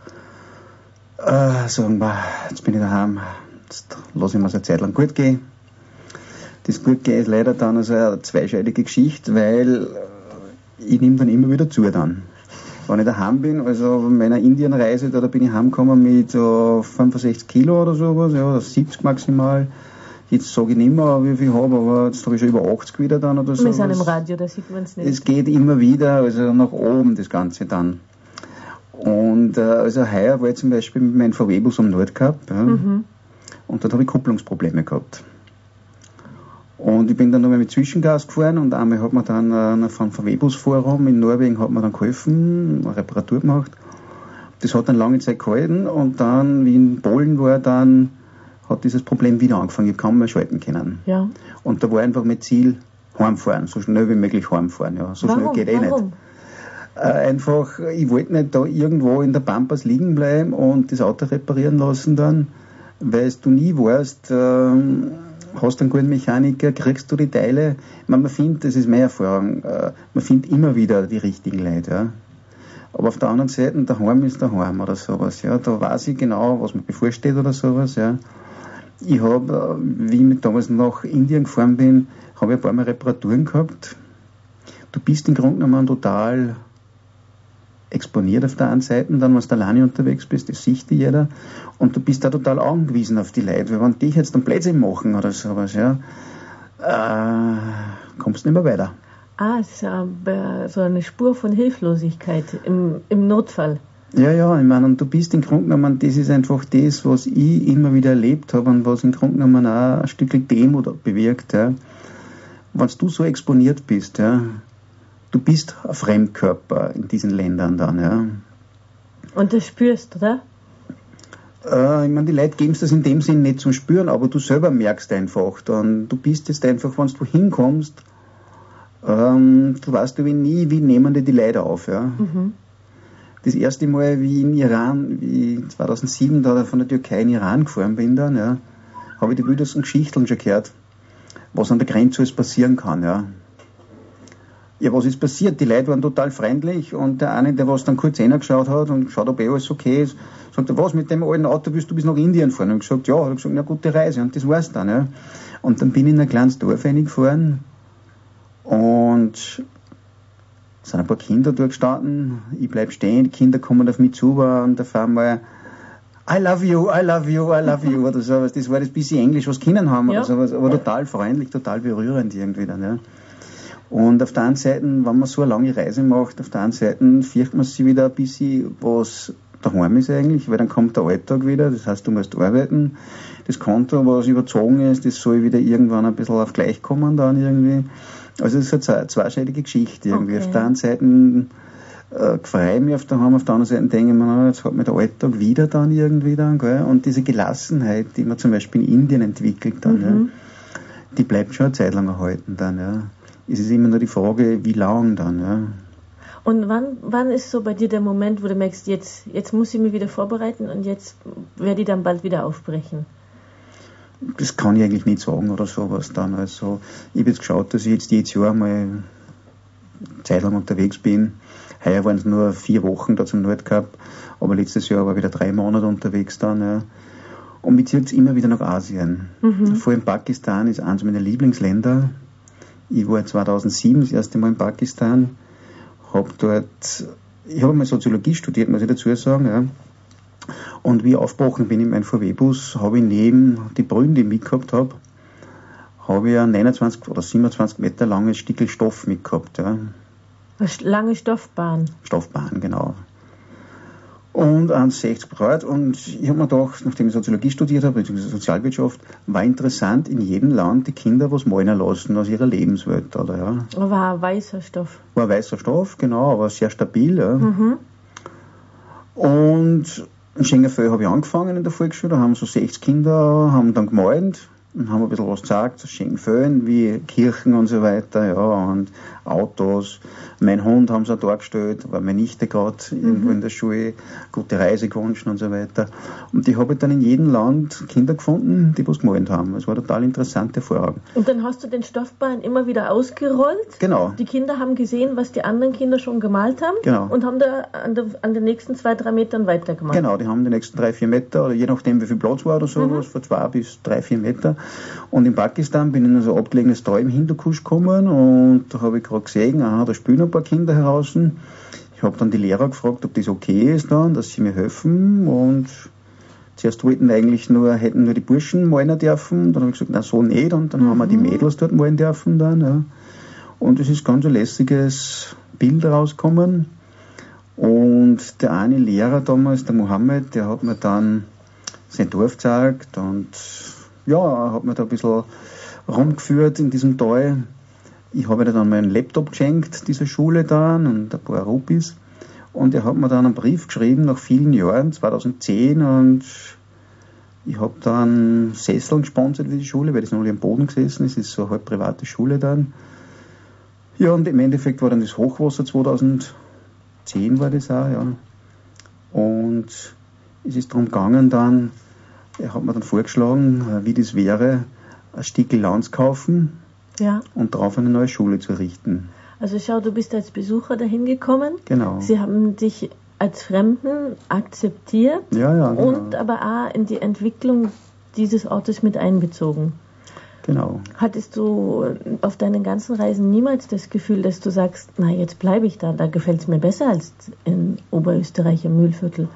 äh, sagen, bah, jetzt bin ich daheim, jetzt lasse ich mir es eine Zeit lang gut gehen. Das gut gehen ist leider dann also eine zweischneidige Geschichte, weil ich nehme dann immer wieder zu dann. Wenn ich daheim bin, also bei meiner Indienreise, da, da bin ich heimgekommen mit so fünfundsechzig Kilo oder sowas, ja, oder siebzig maximal. Jetzt sage ich nicht mehr, wie viel ich habe, aber jetzt habe ich schon über achtzig wieder dann oder so. Wir sind im Radio, da sieht man es nicht. Es geht immer wieder, also nach oben das Ganze dann. Und äh, also heuer war ich zum Beispiel mit meinem V W-Bus am Nordkap, ja, mhm. Und dort habe ich Kupplungsprobleme gehabt. Und ich bin dann nochmal mit Zwischengas gefahren und einmal hat mir dann äh, vom V W-Bus-Forum in Norwegen hat mir dann geholfen, eine Reparatur gemacht. Das hat dann lange Zeit gehalten und dann, wie in Polen war, dann hat dieses Problem wieder angefangen. Ich habe kaum mehr schalten können. Ja. Und da war einfach mein Ziel, heimfahren, so schnell wie möglich heimfahren. Ja. So Warum? Schnell geht eh Warum? nicht. Äh, einfach, ich wollte nicht da irgendwo in der Pampas liegen bleiben und das Auto reparieren lassen dann, weil du nie weißt, ähm, hast einen guten Mechaniker, kriegst du die Teile. Ich meine, man findet, das ist meine Erfahrung, äh, man findet immer wieder die richtigen Leute. Ja. Aber auf der anderen Seite, daheim ist daheim oder sowas. Ja. Da weiß ich genau, was mir bevorsteht oder sowas. Ja. Ich habe, wie ich damals nach Indien gefahren bin, habe ich ein paar Mal Reparaturen gehabt. Du bist im Grunde genommen total exponiert auf der einen Seite, dann, wenn du alleine unterwegs bist, das sieht jeder. Und du bist da total angewiesen auf die Leute, weil wenn die jetzt dann Blödsinn machen oder sowas, ja, äh, kommst du nicht mehr weiter. Ah, es ist aber so eine Spur von Hilflosigkeit im, im Notfall. Ja, ja, ich meine, und du bist im Grunde genommen, das ist einfach das, was ich immer wieder erlebt habe und was im Grunde genommen auch ein Stück Demut bewirkt, ja. Wenn du so exponiert bist, ja, du bist ein Fremdkörper in diesen Ländern dann, ja. Und das spürst, oder? Äh, ich meine, die Leute geben es das in dem Sinn nicht zum Spüren, aber du selber merkst einfach dann, du bist jetzt einfach, wenn du hinkommst, ähm, du weißt aber nie, wie nehmen die die Leute auf, ja. Mhm. Das erste Mal, wie ich in Iran, wie zweitausendsieben da von der Türkei in Iran gefahren bin dann, ja, habe ich die wildesten Geschichten schon gehört, was an der Grenze alles passieren kann, ja. Ja, was ist passiert? Die Leute waren total freundlich und der eine, der was dann kurz hingeschaut hat und geschaut, ob eh alles okay ist, sagt er, was, mit dem alten Auto willst du bis nach Indien fahren? Und ich gesagt, ja, hat er gesagt, na, gute Reise. Und das war's dann, ja. Und dann bin ich in ein kleines Dorf reingefahren und es sind ein paar Kinder dort gestanden, ich bleib stehen, die Kinder kommen auf mich zu und auf einmal I love you, I love you, I love you oder sowas. Das war das bisschen Englisch, was Kinder haben, ja, oder sowas, aber total freundlich, total berührend irgendwie dann, ja. Und auf der einen Seite, wenn man so eine lange Reise macht, auf der einen Seite fürchtet man sich wieder ein bisschen, was daheim ist eigentlich, weil dann kommt der Alltag wieder, das heißt, du musst arbeiten. Das Konto, was überzogen ist, das soll wieder irgendwann ein bisschen auf gleich kommen dann irgendwie. Also es ist eine zweischneidige Geschichte irgendwie. Okay. Auf der einen Seite äh, freue ich mich auf daheim, auf der anderen Seite denke ich mir, na, jetzt hat mir der Alltag wieder dann irgendwie dann, gell? Und diese Gelassenheit, die man zum Beispiel in Indien entwickelt dann, mhm. ja, die bleibt schon eine Zeit lang erhalten dann, ja. Es ist immer nur die Frage, wie lang dann, ja. Und wann, wann ist so bei dir der Moment, wo du merkst, jetzt, jetzt muss ich mich wieder vorbereiten und jetzt werde ich dann bald wieder aufbrechen? Das kann ich eigentlich nicht sagen oder sowas dann. Also, ich habe jetzt geschaut, dass ich jetzt jedes Jahr mal eine Zeit lang unterwegs bin. Heuer waren es nur vier Wochen da zum Nordkap, aber letztes Jahr war ich wieder drei Monate unterwegs dann, ja. Und mich zieht es immer wieder nach Asien. Mhm. Vor allem Pakistan ist eines meiner Lieblingsländer. Ich war zweitausendsieben das erste Mal in Pakistan. Hab dort, ich habe mal Soziologie studiert, muss ich dazu sagen, ja. Und wie ich aufgebrochen bin in meinem V W-Bus, habe ich neben die Brühen, die ich mitgehabt habe, habe ich ein neunundzwanzig oder siebenundzwanzig Meter langes Stück Stoff mitgehabt, ja. Eine lange Stoffbahn? Stoffbahn, genau. Und eins Komma sechzig Grad. Und ich habe mir gedacht, nachdem ich Soziologie studiert habe, beziehungsweise Sozialwirtschaft, war interessant, in jedem Land die Kinder was malen lassen aus ihrer Lebenswelt, oder, ja. War ein weißer Stoff? War ein weißer Stoff, genau, aber sehr stabil, ja. Mhm. Und in Schengenfeld habe ich angefangen in der Volksschule, da haben so sechzig Kinder, haben dann gemalt und haben ein bisschen was gesagt, so Schengenfeld, wie Kirchen und so weiter, ja, und Autos. Mein Hund haben sie auch dargestellt, war meine Nichte gerade mhm. irgendwo in der Schule, gute Reise gewünscht und so weiter. Und ich habe dann in jedem Land Kinder gefunden, die was gemalt haben. Es war eine total interessante Erfahrung. Und dann hast du den Stoffbahn immer wieder ausgerollt? Genau. Die Kinder haben gesehen, was die anderen Kinder schon gemalt haben? Genau. Und haben da an, der, an den nächsten zwei, drei Metern weitergemacht? Genau, die haben die nächsten drei, vier Meter, oder je nachdem wie viel Platz war oder sowas, mhm. von zwei bis drei, vier Meter. Und in Pakistan bin ich in so ein abgelegenes Tal im Hindukusch gekommen und da habe ich gerade gesehen, aha, da spielen ein paar Kinder heraus. Ich habe dann die Lehrer gefragt, ob das okay ist dann, dass sie mir helfen, und zuerst wollten eigentlich nur, hätten nur die Burschen malen dürfen, dann habe ich gesagt, na so nicht, und dann mhm. haben wir die Mädels dort malen dürfen dann, ja. Und es ist ganz ein lässiges Bild rausgekommen. Und der eine Lehrer damals, der Mohammed, der hat mir dann sein Dorf gezeigt und ja, hat mir da ein bisschen rumgeführt in diesem Tal. Ich habe ihm dann meinen Laptop geschenkt, dieser Schule dann, und ein paar Rupees. Und er hat mir dann einen Brief geschrieben, nach vielen Jahren, zweitausendzehn, und ich habe dann Sesseln gesponsert für die Schule, weil das noch nicht am Boden gesessen ist. Das ist so eine halb private Schule dann. Ja, und im Endeffekt war dann das Hochwasser zweitausendzehn war das auch, ja. Und es ist darum gegangen dann, er hat mir dann vorgeschlagen, wie das wäre, ein Stück Land zu kaufen, ja, und darauf eine neue Schule zu errichten. Also schau, du bist als Besucher dahin gekommen. Genau. Sie haben dich als Fremden akzeptiert, ja, ja, genau, und aber auch in die Entwicklung dieses Ortes mit einbezogen. Genau. Hattest du auf deinen ganzen Reisen niemals das Gefühl, dass du sagst, na, jetzt bleibe ich da, da gefällt es mir besser als in Oberösterreich im Mühlviertel?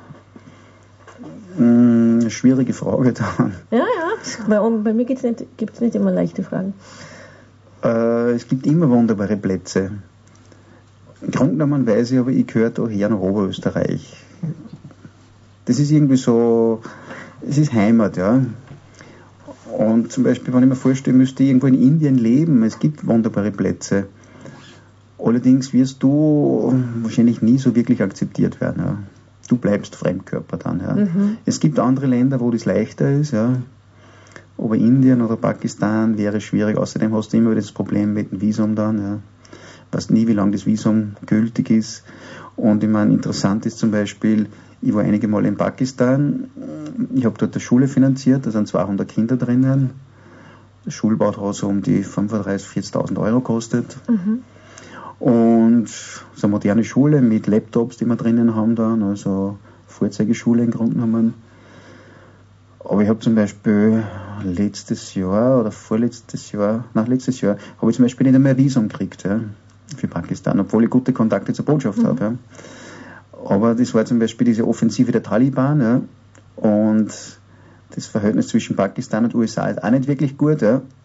Hm, schwierige Frage dann. Ja, ja, bei, bei mir gibt es nicht, nicht immer leichte Fragen. Äh, es gibt immer wunderbare Plätze. Im Grunde genommen weiß ich, aber ich gehöre da her nach Oberösterreich. Das ist irgendwie so, es ist Heimat, ja. Und zum Beispiel, wenn ich mir vorstelle, müsste ich irgendwo in Indien leben, es gibt wunderbare Plätze. Allerdings wirst du wahrscheinlich nie so wirklich akzeptiert werden, ja. Du bleibst Fremdkörper dann, ja. Mhm. Es gibt andere Länder, wo das leichter ist, ja. Aber Indien oder Pakistan wäre schwierig. Außerdem hast du immer wieder das Problem mit dem Visum dann, ja. Weißt nie, wie lange das Visum gültig ist. Und ich meine, interessant ist zum Beispiel, ich war einige Mal in Pakistan, ich habe dort eine Schule finanziert, da sind zweihundert Kinder drinnen. Der Schulbau hat so um die fünfunddreißigtausend, vierzigtausend Euro gekostet. Mhm. Und so eine moderne Schule mit Laptops, die wir drinnen haben dann, also Vorzeigeschule im Grunde genommen. Aber ich habe zum Beispiel letztes Jahr oder vorletztes Jahr, nach letztes Jahr, habe ich zum Beispiel nicht einmal ein Visum gekriegt, ja, für Pakistan, obwohl ich gute Kontakte zur Botschaft mhm. habe. Ja. Aber das war zum Beispiel diese Offensive der Taliban, ja, und das Verhältnis zwischen Pakistan und U S A ist auch nicht wirklich gut, ja.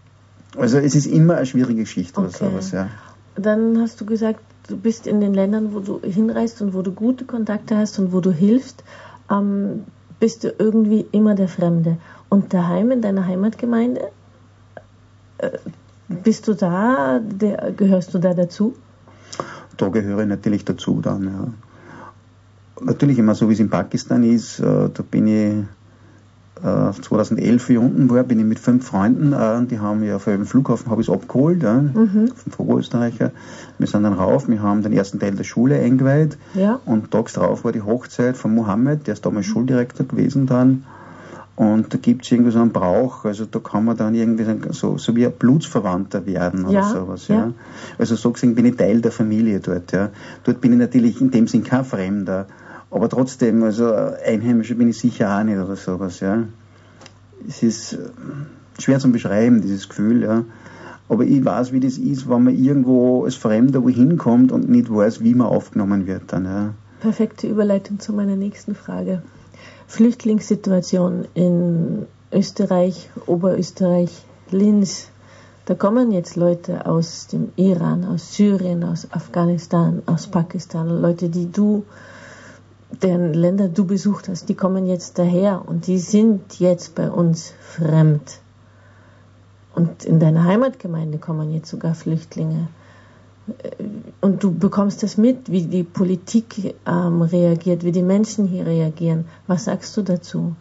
Also es ist immer eine schwierige Geschichte okay. oder sowas, ja. Dann hast du gesagt, du bist in den Ländern, wo du hinreist und wo du gute Kontakte hast und wo du hilfst, ähm, bist du irgendwie immer der Fremde. Und daheim in deiner Heimatgemeinde, äh, bist du da, der, gehörst du da dazu? Da gehöre ich natürlich dazu dann, ja. Natürlich immer so, wie es in Pakistan ist, äh, da bin ich äh, zweitausendelf hier unten war, bin ich mit fünf Freunden, äh, die haben ja auf dem Flughafen, habe ich es abgeholt, ja, mhm. vom Oberösterreicher. Wir sind dann rauf, wir haben den ersten Teil der Schule eingeweiht ja. und tags drauf war die Hochzeit von Mohammed, der ist damals mhm. Schuldirektor gewesen dann. Und da gibt es irgendwie so einen Brauch, also da kann man dann irgendwie so, so wie ein Blutsverwandter werden oder ja, sowas. Ja. Ja. Also so gesehen bin ich Teil der Familie dort. Ja. Dort bin ich natürlich in dem Sinn kein Fremder, aber trotzdem, also Einheimischer bin ich sicher auch nicht oder sowas. Ja. Es ist schwer zu beschreiben, dieses Gefühl. Ja. Aber ich weiß, wie das ist, wenn man irgendwo als Fremder wohin kommt und nicht weiß, wie man aufgenommen wird dann. Ja. Perfekte Überleitung zu meiner nächsten Frage. Flüchtlingssituation in Österreich, Oberösterreich, Linz. Da kommen jetzt Leute aus dem Iran, aus Syrien, aus Afghanistan, aus Pakistan, Leute, die du, deren Länder du besucht hast, die kommen jetzt daher und die sind jetzt bei uns fremd. Und in deiner Heimatgemeinde kommen jetzt sogar Flüchtlinge. Und du bekommst das mit, wie die Politik ähm, reagiert, wie die Menschen hier reagieren. Was sagst du dazu?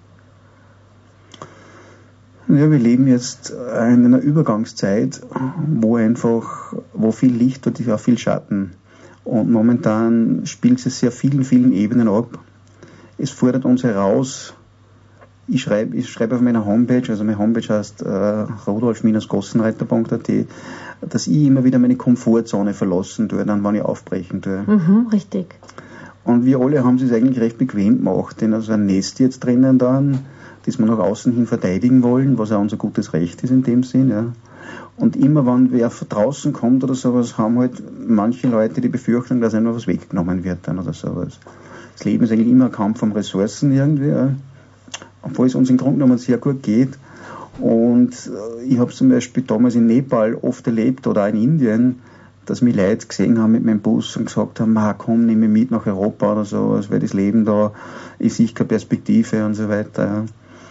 Ja, wir leben jetzt in einer Übergangszeit, wo einfach, wo viel Licht und auch viel Schatten. Und momentan spielt es sehr vielen, vielen Ebenen ab. Es fordert uns heraus. Ich schreibe ich schreibe auf meiner Homepage, also meine Homepage heißt äh, rodolf Bindestrich gossenreiter punkt a t, dass ich immer wieder meine Komfortzone verlassen tue, dann wann ich aufbrechen tue. Mhm, richtig. Und wir alle haben es eigentlich recht bequem gemacht, denn also ein Nest jetzt drinnen dann, das wir nach außen hin verteidigen wollen, was auch unser gutes Recht ist in dem Sinn, ja. Und immer wenn wer von draußen kommt oder sowas, haben halt manche Leute die Befürchtung, dass einfach was weggenommen wird dann oder sowas. Das Leben ist eigentlich immer ein Kampf um Ressourcen irgendwie, ja. Obwohl es uns im Grunde genommen sehr gut geht. Und ich habe zum Beispiel damals in Nepal oft erlebt oder auch in Indien, dass mich Leute gesehen haben mit meinem Bus und gesagt haben, ma, komm, nimm mich mit nach Europa oder so, weil das Leben da ist sicher keine Perspektive und so weiter.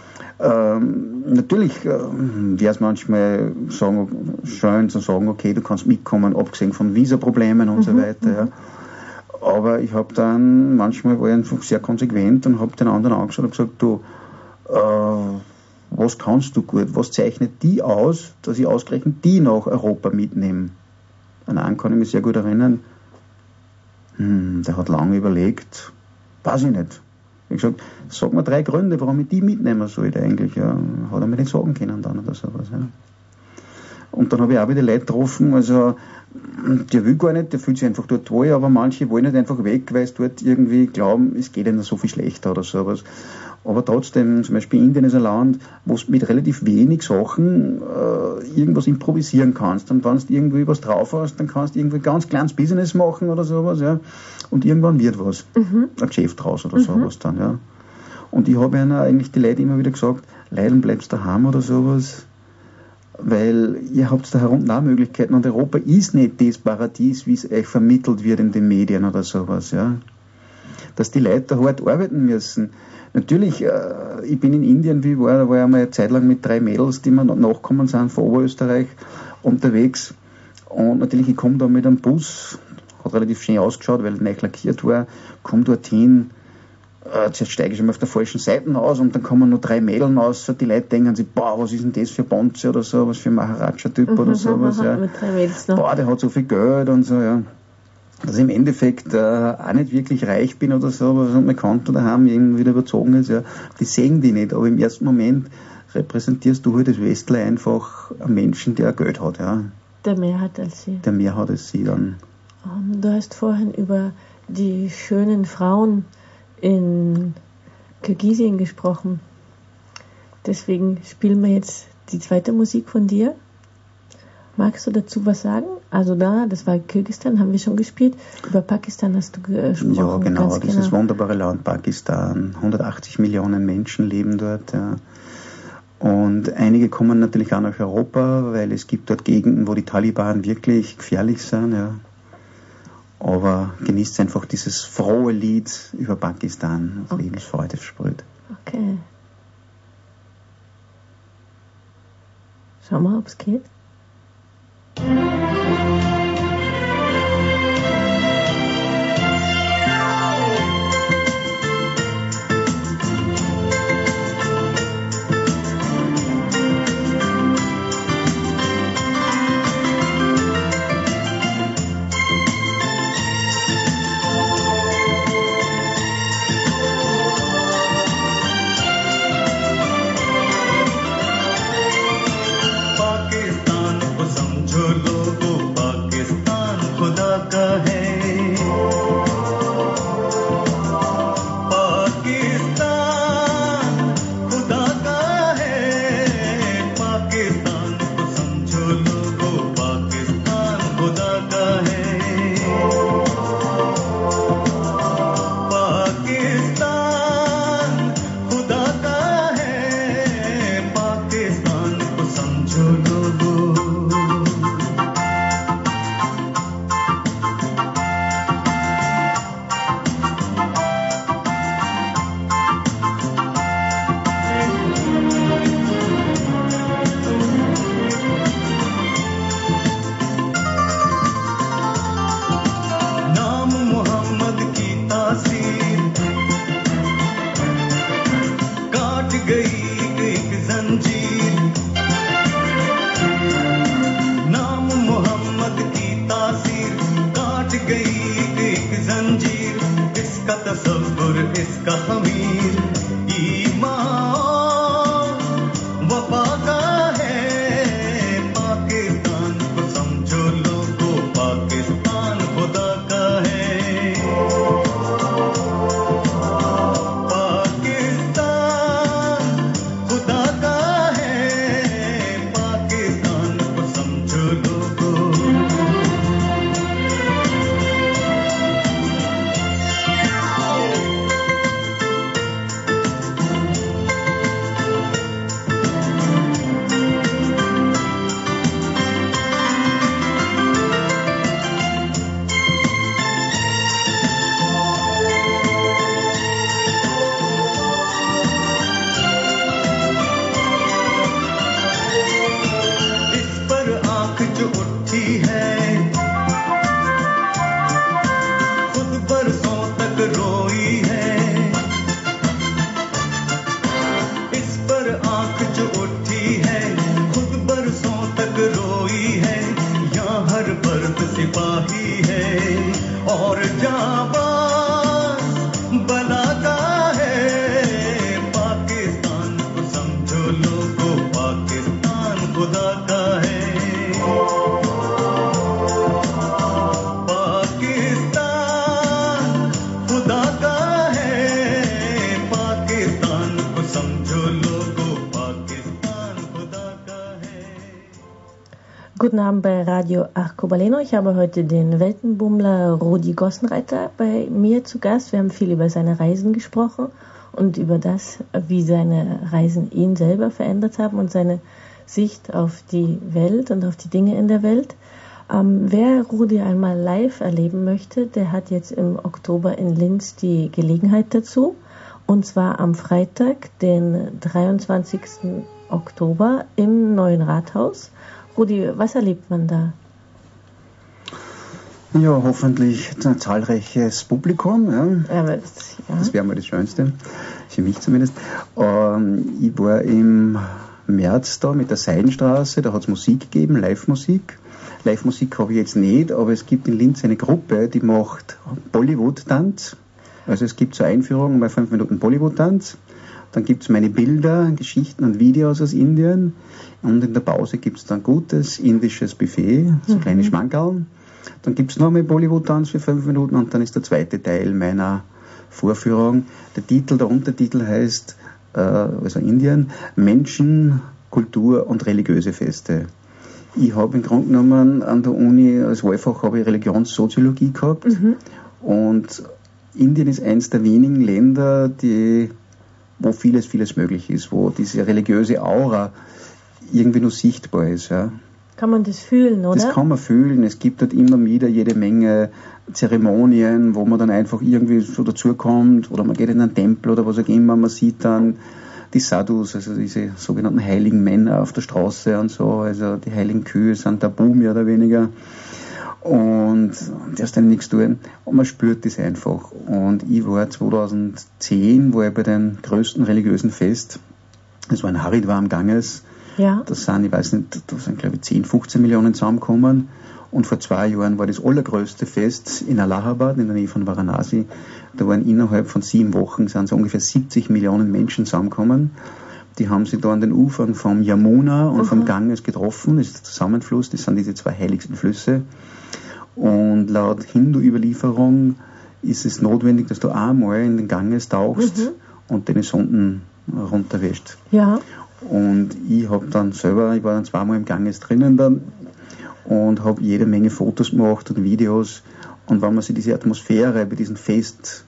Ähm, natürlich äh, wäre es manchmal sagen, schön zu sagen, okay, du kannst mitkommen, abgesehen von Visaproblemen und mhm, so weiter. Ja. Aber ich habe dann, manchmal war ich einfach sehr konsequent und habe den anderen angeschaut und gesagt, du, äh, was kannst du gut, was zeichnet die aus, dass ich ausgerechnet die nach Europa mitnehme. An einen kann ich mich sehr gut erinnern, hm, der hat lange überlegt, weiß ich nicht. Ich habe gesagt, sag mir drei Gründe, warum ich die mitnehmen sollte eigentlich. Ja, hat er mir nicht sagen können dann oder sowas. Ja. Und dann habe ich auch wieder Leute getroffen, also der will gar nicht, der fühlt sich einfach dort wohl, aber manche wollen nicht einfach weg, weil sie dort irgendwie glauben, es geht ihnen so viel schlechter oder sowas. Aber trotzdem, zum Beispiel Indien ist ein Land, wo du mit relativ wenig Sachen äh, irgendwas improvisieren kannst. Und wenn du irgendwie was drauf hast, dann kannst du irgendwie ein ganz kleines Business machen oder sowas, ja. Und irgendwann wird was. Mhm. Ein Geschäft draus oder mhm. sowas dann, ja. Und ich habe ihnen eigentlich die Leute immer wieder gesagt, Leiden bleibst daheim oder sowas, weil ihr habt da herunten auch Möglichkeiten und Europa ist nicht das Paradies, wie es euch vermittelt wird in den Medien oder sowas, ja. Dass die Leute da hart arbeiten müssen. Natürlich, äh, ich bin in Indien, wie ich war, da war ich einmal eine Zeit lang mit drei Mädels, die mir nachgekommen sind von Oberösterreich, unterwegs. Und natürlich, ich komme da mit einem Bus, hat relativ schön ausgeschaut, weil neu lackiert war, komme dorthin, äh, zuerst steige ich schon mal auf der falschen Seite aus und dann kommen noch drei Mädels raus, die Leute denken sich, boah, was ist denn das für Bonze oder so, was für ein Maharaja-Typ oder sowas, ja. Mit drei Mädels noch. Boah, der hat so viel Geld und so, ja. Dass ich im Endeffekt äh, auch nicht wirklich reich bin oder so, aber mein Konto daheim irgendwie wieder überzogen ist, ja, die sehen die nicht, aber im ersten Moment repräsentierst du halt als Westler einfach einen Menschen, der Geld hat, ja. Der mehr hat als sie. Der mehr hat als sie dann. Um, du hast vorhin über die schönen Frauen in Kirgisien gesprochen. Deswegen spielen wir jetzt die zweite Musik von dir. Magst du dazu was sagen? Also da, das war Kirgisistan, haben wir schon gespielt. Über Pakistan hast du gesprochen. Ja, genau, ganz dieses genau. wunderbare Land Pakistan. hundertachtzig Millionen Menschen leben dort. Ja. Und einige kommen natürlich auch nach Europa, weil es gibt dort Gegenden, wo die Taliban wirklich gefährlich sind. Ja. Aber genießt einfach dieses frohe Lied über Pakistan, das okay. Lebensfreude versprüht. Okay. Schau mal, ob es geht. Guten Abend bei Radio Arcobaleno. Ich habe heute den Weltenbummler Rudi Gossenreiter bei mir zu Gast. Wir haben viel über seine Reisen gesprochen und über das, wie seine Reisen ihn selber verändert haben und seine Sicht auf die Welt und auf die Dinge in der Welt. Ähm, wer Rudi einmal live erleben möchte, der hat jetzt im Oktober in Linz die Gelegenheit dazu. Und zwar am Freitag, den dreiundzwanzigsten Oktober im Neuen Rathaus. Rudi, was erlebt man da? Ja, hoffentlich ein zahlreiches Publikum. Ja. Ja, das, ja. das wäre mal das Schönste, für mich zumindest. Ähm, ich war im März da mit der Seidenstraße, da hat es Musik gegeben, Live-Musik. Live-Musik habe ich jetzt nicht, aber es gibt in Linz eine Gruppe, die macht Bollywood-Tanz. Also es gibt zur Einführung mal fünf Minuten Bollywood-Tanz. Dann gibt es meine Bilder, Geschichten und Videos aus Indien. Und in der Pause gibt es dann gutes indisches Buffet, so mhm. kleine Schmankerln. Dann gibt es noch mal Bollywood-Tanz für fünf Minuten und dann ist der zweite Teil meiner Vorführung. Der Titel, der Untertitel heißt, äh, also Indien, Menschen, Kultur und religiöse Feste. Ich habe im Grunde genommen an der Uni als Wahlfach habe ich Religionssoziologie gehabt. Mhm. Und Indien ist eines der wenigen Länder, die wo vieles, vieles möglich ist, wo diese religiöse Aura irgendwie nur sichtbar ist. Ja. Kann man das fühlen, oder? Das kann man fühlen. Es gibt dort immer wieder jede Menge Zeremonien, wo man dann einfach irgendwie so dazukommt oder man geht in einen Tempel oder was auch immer. Man sieht dann die Sadhus, also diese sogenannten heiligen Männer auf der Straße und so. Also die heiligen Kühe sind tabu, mehr oder weniger. Und darfst dann nichts tun. Und man spürt das einfach. Und ich war zweitausendzehn, war ich bei dem größten religiösen Fest. Das war in Haridwar am Ganges. Ja. Das sind, ich weiß nicht, da sind glaube ich zehn, fünfzehn Millionen zusammengekommen. Und vor zwei Jahren war das allergrößte Fest in Allahabad, in der Nähe von Varanasi. Da waren innerhalb von sieben Wochen sind so ungefähr siebzig Millionen Menschen zusammengekommen. Die haben sich da an den Ufern vom Yamuna und mhm. vom Ganges getroffen. Das ist der Zusammenfluss, das sind diese zwei heiligsten Flüsse. Und laut Hindu-Überlieferung ist es notwendig, dass du einmal in den Ganges tauchst mhm. und deine Sonden runterwäscht. Ja. Und ich habe dann selber, ich war dann zweimal im Ganges drinnen dann und habe jede Menge Fotos gemacht und Videos. Und wenn man sich diese Atmosphäre bei diesem Fest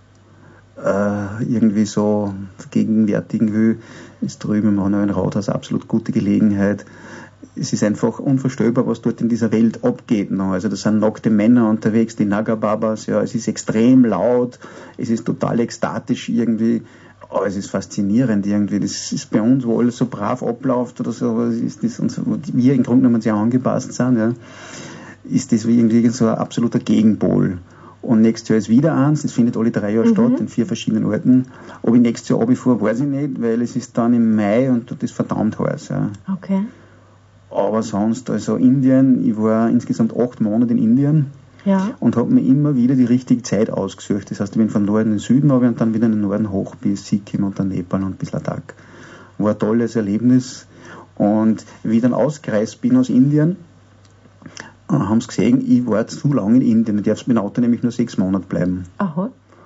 äh, irgendwie so vergegenwärtigen will, ist drüben im Manuel Rathaus absolut gute Gelegenheit. Es ist einfach unvorstellbar, was dort in dieser Welt abgeht noch. Also da sind nackte Männer unterwegs, die Naga-Babas, ja, es ist extrem laut, es ist total ekstatisch irgendwie. Aber es ist faszinierend irgendwie. Das ist bei uns, wo alles so brav abläuft oder so, aber ist das, und so, wo wir im Grunde genommen sehr angepasst sind, ja, ist das wie irgendwie so ein absoluter Gegenpol. Und nächstes Jahr ist wieder eins, das findet alle drei Jahre mhm. statt, in vier verschiedenen Orten. Ob ich nächstes Jahr runterfahre, weiß ich nicht, weil es ist dann im Mai und das ist verdammt heiß. Ja. Okay. Aber sonst, also Indien, ich war insgesamt acht Monate in Indien. Ja. Und habe mir immer wieder die richtige Zeit ausgesucht. Das heißt, ich bin von Norden in den Süden runter und dann wieder in den Norden hoch bis Sikkim und dann Nepal und bis Ladakh. War ein tolles Erlebnis. Und wie ich dann ausgereist bin aus Indien, äh, haben sie gesehen, ich war zu lange in Indien. Ich darf mit dem Auto nämlich nur sechs Monate bleiben. Aha.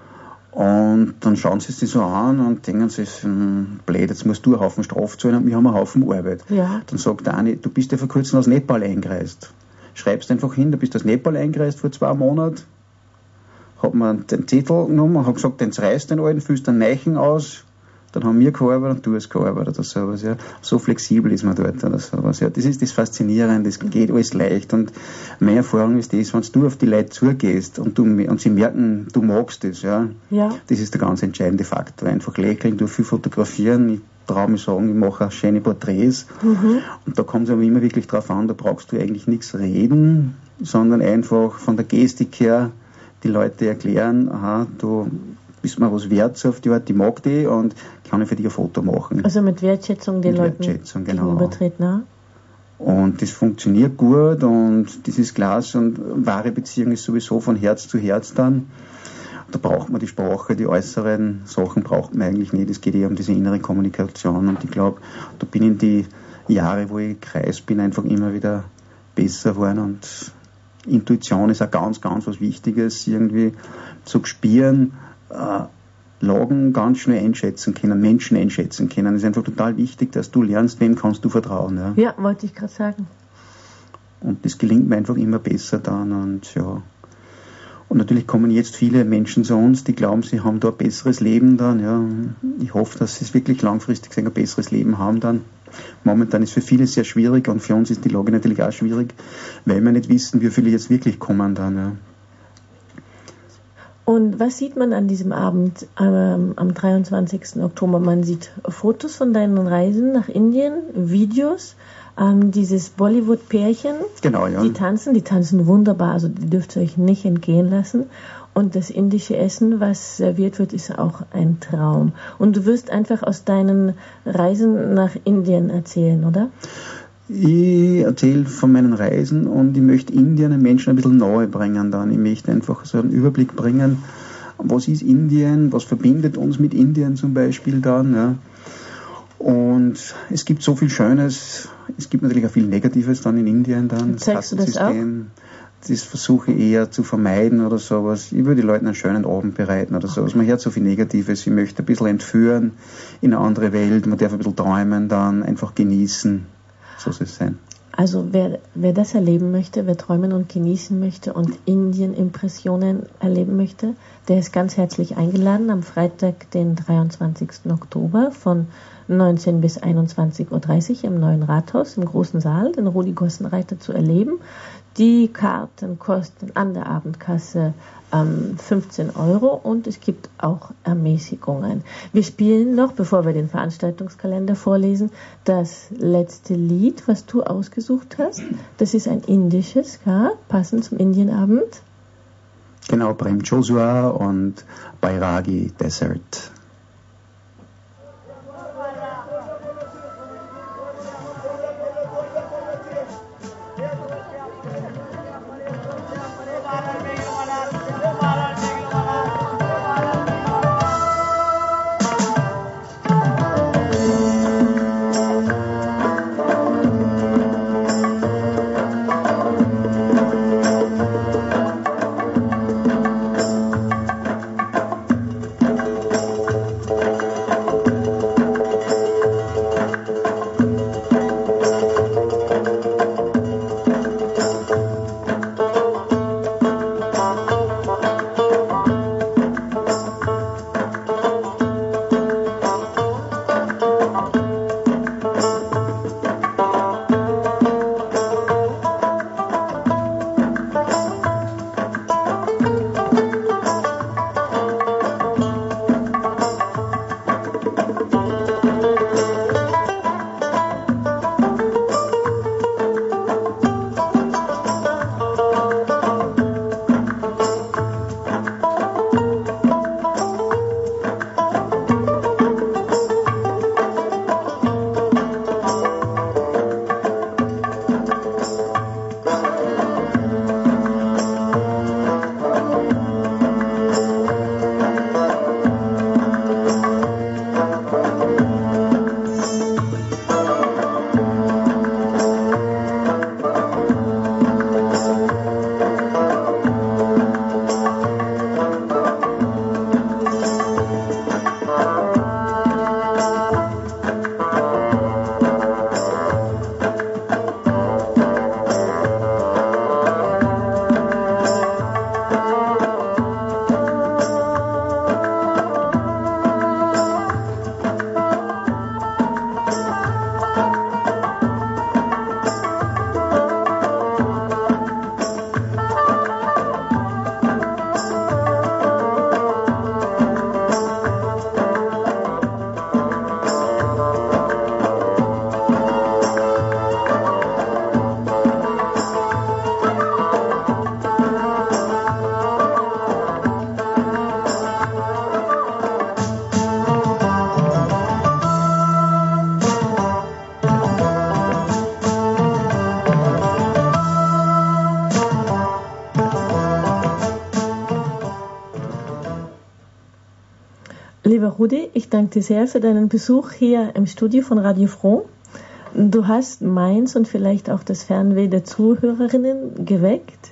Und dann schauen sie sich so an und denken sich, hm, blöd, jetzt musst du einen Haufen Strafe zahlen und wir haben einen Haufen Arbeit. Ja. Dann sagt der eine, du bist ja vor kurzem aus Nepal eingereist. Schreibst einfach hin, du bist aus Nepal eingereist vor zwei Monaten, hab mir den Zettel genommen und hab gesagt, den reißt den alten, füllst den Neichen aus, dann haben wir gearbeitet und du hast gearbeitet oder sowas, ja. So flexibel ist man dort oder sowas, ja. Das ist das Faszinierende, das geht alles leicht und meine Erfahrung ist das, wenn du auf die Leute zugehst und, du, und sie merken, du magst das, ja. Ja. Das ist der ganz entscheidende Faktor. Einfach lächeln, du viel fotografieren, ich traue mich sagen, ich mache auch schöne Porträts. Mhm. Und da kommt es aber immer wirklich drauf an, da brauchst du eigentlich nichts reden, sondern einfach von der Gestik her die Leute erklären, aha, du bist mir was wert so auf die Art, die mag die und kann ich für dich ein Foto machen. Also mit Wertschätzung den mit Leuten Wertschätzung, genau. gegenübertreten, ne? Und das funktioniert gut und das ist Glas und wahre Beziehung ist sowieso von Herz zu Herz dann. Da braucht man die Sprache, die äußeren Sachen braucht man eigentlich nicht. Es geht eher um diese innere Kommunikation. Und ich glaube, da bin in die Jahre, wo ich gereist bin, einfach immer wieder besser geworden. Und Intuition ist auch ganz, ganz was Wichtiges. Irgendwie zu spüren, äh, Lagen ganz schnell einschätzen können, Menschen einschätzen können. Es ist einfach total wichtig, dass du lernst, wem kannst du vertrauen. Ja, ja, wollte ich gerade sagen. Und das gelingt mir einfach immer besser dann. Und ja. Und natürlich kommen jetzt viele Menschen zu uns, die glauben, sie haben da ein besseres Leben dann. Ja. Ich hoffe, dass sie es wirklich langfristig ein besseres Leben haben dann. Momentan ist für viele sehr schwierig und für uns ist die Lage natürlich auch schwierig, weil wir nicht wissen, wie viele jetzt wirklich kommen dann. Ja. Und was sieht man an diesem Abend ähm, am dreiundzwanzigsten Oktober? Man sieht Fotos von deinen Reisen nach Indien, Videos, ähm, dieses Bollywood-Pärchen, genau, ja. die tanzen, die tanzen wunderbar, also die dürft ihr euch nicht entgehen lassen. Und das indische Essen, was serviert wird, ist auch ein Traum. Und du wirst einfach aus deinen Reisen nach Indien erzählen, oder? Ich erzähle von meinen Reisen und ich möchte Indien den Menschen ein bisschen nahe bringen dann. Ich möchte einfach so einen Überblick bringen, was ist Indien, was verbindet uns mit Indien zum Beispiel dann. Ja. Und es gibt so viel Schönes, es gibt natürlich auch viel Negatives dann in Indien dann. Und zeigst du das auch? Das versuche ich eher zu vermeiden oder sowas. Ich würde den Leuten einen schönen Abend bereiten oder sowas. Man hört so viel Negatives, ich möchte ein bisschen entführen in eine andere Welt, man darf ein bisschen träumen dann, einfach genießen. So soll es sein. Also wer, wer das erleben möchte, wer träumen und genießen möchte und Indien-Impressionen erleben möchte, der ist ganz herzlich eingeladen am Freitag, den dreiundzwanzigsten Oktober von neunzehn bis einundzwanzig Uhr dreißig im Neuen Rathaus im großen Saal den Rudi Gossenreiter zu erleben. Die Karten kosten an der Abendkasse ähm, fünfzehn Euro und es gibt auch Ermäßigungen. Wir spielen noch, bevor wir den Veranstaltungskalender vorlesen, das letzte Lied, was du ausgesucht hast. Das ist ein indisches, ja, passend zum Indienabend. Genau, Prem Chosua und Bairagi Desert. Lieber Rudi, ich danke dir sehr für deinen Besuch hier im Studio von Radio Froh. Du hast meins und vielleicht auch das Fernweh der Zuhörerinnen geweckt.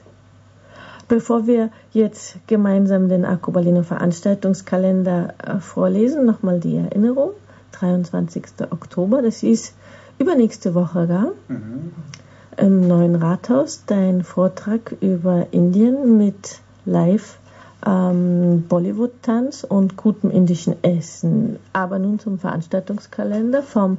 Bevor wir jetzt gemeinsam den Arcobaleno Veranstaltungskalender vorlesen, nochmal die Erinnerung. dreiundzwanzigsten Oktober, das ist übernächste Woche, gell? Mhm. Im Neuen Rathaus, dein Vortrag über Indien mit Live Ähm, Bollywood-Tanz und gutem indischen Essen. Aber nun zum Veranstaltungskalender vom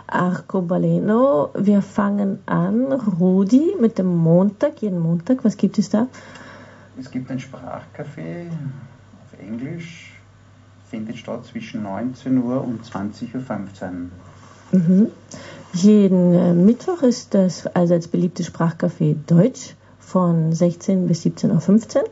Arcobaleno. Wir fangen an, Rudi, mit dem Montag, jeden Montag. Was gibt es da? Es gibt ein Sprachcafé auf Englisch, findet statt zwischen neunzehn Uhr und zwanzig Uhr fünfzehn. Mhm. Jeden äh, Mittwoch ist das allseits beliebte Sprachcafé Deutsch von sechzehn bis siebzehn Uhr fünfzehn.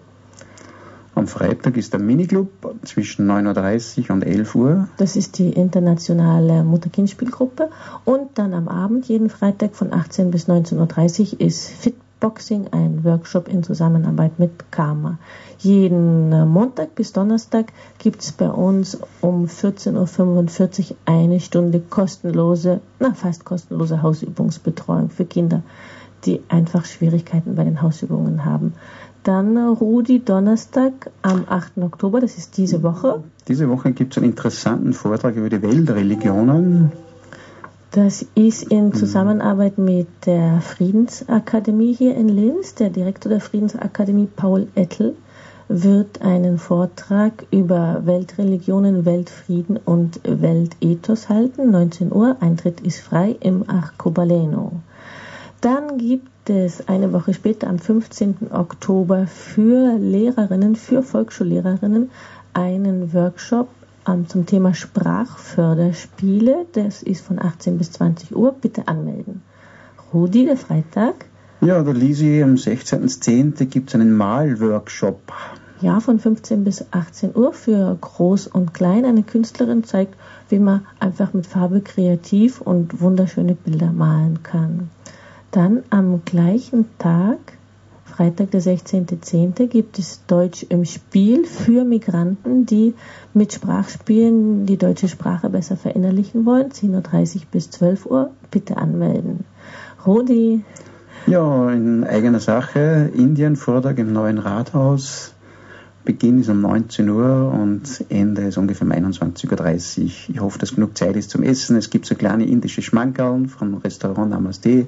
Am Freitag ist der Miniclub zwischen neun Uhr dreißig und elf Uhr. Das ist die internationale Mutter-Kind-Spielgruppe. Und dann am Abend, jeden Freitag von achtzehn bis neunzehn Uhr dreißig, ist Fitboxing, ein Workshop in Zusammenarbeit mit Karma. Jeden Montag bis Donnerstag gibt es bei uns um vierzehn Uhr fünfundvierzig eine Stunde kostenlose, na fast kostenlose Hausübungsbetreuung für Kinder, die einfach Schwierigkeiten bei den Hausübungen haben. Dann Rudi, Donnerstag am achten Oktober, das ist diese Woche. Diese Woche gibt es einen interessanten Vortrag über die Weltreligionen. Das ist in Zusammenarbeit mit der Friedensakademie hier in Linz. Der Direktor der Friedensakademie, Paul Ettel, wird einen Vortrag über Weltreligionen, Weltfrieden und Weltethos halten. neunzehn Uhr, Eintritt ist frei im Arcobaleno. Dann gibt es eine Woche später, am fünfzehnten Oktober, für Lehrerinnen, für Volksschullehrerinnen einen Workshop um, zum Thema Sprachförderspiele. Das ist von achtzehn bis zwanzig Uhr. Bitte anmelden. Rudi, der Freitag. Ja, der Lisi, am sechzehnten zehnten gibt es einen Malworkshop. Ja, von fünfzehn bis achtzehn Uhr für Groß und Klein. Eine Künstlerin zeigt, wie man einfach mit Farbe kreativ und wunderschöne Bilder malen kann. Dann am gleichen Tag, Freitag, der sechzehnten zehnten, gibt es Deutsch im Spiel für Migranten, die mit Sprachspielen die deutsche Sprache besser verinnerlichen wollen. zehn Uhr dreißig bis zwölf Uhr. Bitte anmelden. Rudi. Ja, in eigener Sache. Indien-Vortrag im neuen Rathaus. Beginn ist um neunzehn Uhr und Ende ist ungefähr um einundzwanzig Uhr dreißig. Ich hoffe, dass genug Zeit ist zum Essen. Es gibt so kleine indische Schmankerln vom Restaurant Namaste.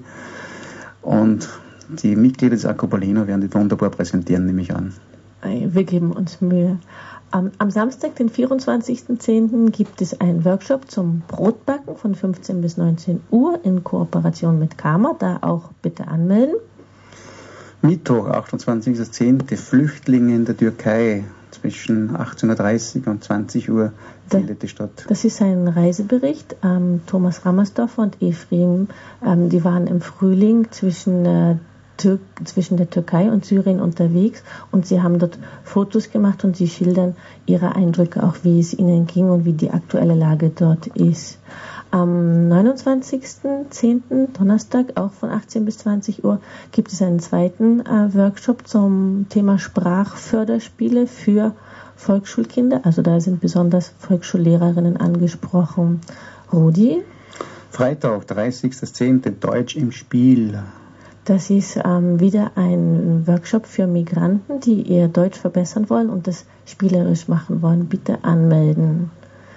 Und die Mitglieder des Arcobaleno werden die wunderbar präsentieren, nehme ich an. Wir geben uns Mühe. Am, am Samstag, den vierundzwanzigsten zehnten, gibt es einen Workshop zum Brotbacken von fünfzehn bis neunzehn Uhr in Kooperation mit Karma. Da auch bitte anmelden. Mittwoch, achtundzwanzigsten zehnten, Flüchtlinge in der Türkei. Zwischen achtzehn Uhr dreißig und zwanzig Uhr findet die statt. Das ist ein Reisebericht. Ähm, Thomas Rammersdorfer und Efrim, ähm, die waren im Frühling zwischen, äh, Tür- zwischen der Türkei und Syrien unterwegs und sie haben dort Fotos gemacht und sie schildern ihre Eindrücke, auch wie es ihnen ging und wie die aktuelle Lage dort ist. Am neunundzwanzigsten zehnten, Donnerstag, auch von achtzehn bis zwanzig Uhr, gibt es einen zweiten äh, Workshop zum Thema Sprachförderspiele für Volksschulkinder. Also da sind besonders Volksschullehrerinnen angesprochen. Rudi? Freitag, dreißigsten zehnten, Deutsch im Spiel. Das ist ähm, wieder ein Workshop für Migranten, die ihr Deutsch verbessern wollen und das spielerisch machen wollen. Bitte anmelden.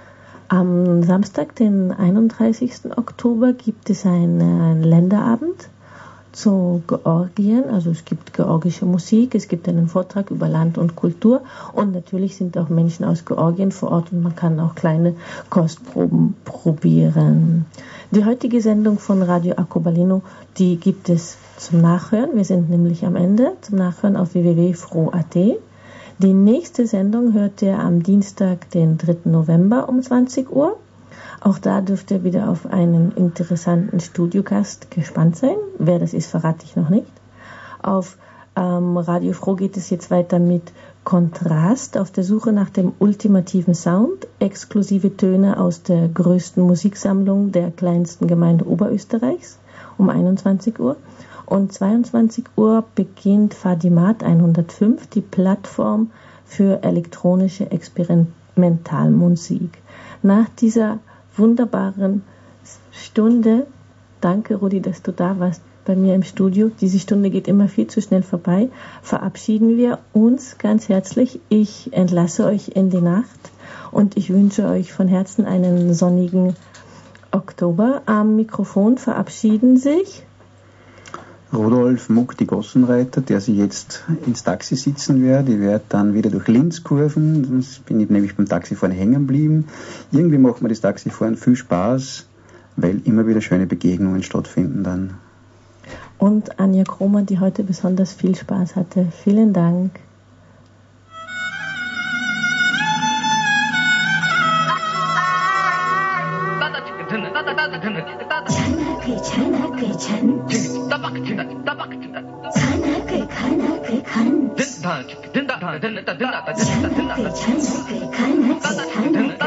Am Samstag, den einunddreißigsten Oktober, gibt es einen Länderabend zu Georgien. Also es gibt georgische Musik, es gibt einen Vortrag über Land und Kultur und natürlich sind auch Menschen aus Georgien vor Ort und man kann auch kleine Kostproben probieren. Die heutige Sendung von Radio Arcobaleno, die gibt es zum Nachhören. Wir sind nämlich am Ende, zum Nachhören auf w w w punkt fro punkt a t. Die nächste Sendung hört ihr am Dienstag, den dritten November um zwanzig Uhr. Auch da dürft ihr wieder auf einen interessanten Studiogast gespannt sein. Wer das ist, verrate ich noch nicht. Auf ähm, Radio Froh geht es jetzt weiter mit Kontrast, auf der Suche nach dem ultimativen Sound, exklusive Töne aus der größten Musiksammlung der kleinsten Gemeinde Oberösterreichs um einundzwanzig Uhr. Und zweiundzwanzig Uhr beginnt Fadimat hundertfünf, die Plattform für elektronische Experimentalmusik. Nach dieser wunderbaren Stunde, danke Rudi, dass du da warst bei mir im Studio, diese Stunde geht immer viel zu schnell vorbei, verabschieden wir uns ganz herzlich. Ich entlasse euch in die Nacht und ich wünsche euch von Herzen einen sonnigen Oktober. Am Mikrofon verabschieden sich Rudolf Muck, die Gossenreiter, der sich jetzt ins Taxi sitzen wird. Ich werde dann wieder durch Linz kurven. Sonst bin ich nämlich beim Taxifahren hängen geblieben. Irgendwie macht mir das Taxifahren viel Spaß, weil immer wieder schöne Begegnungen stattfinden dann. Und Anja Kromer, die heute besonders viel Spaß hatte. Vielen Dank. China,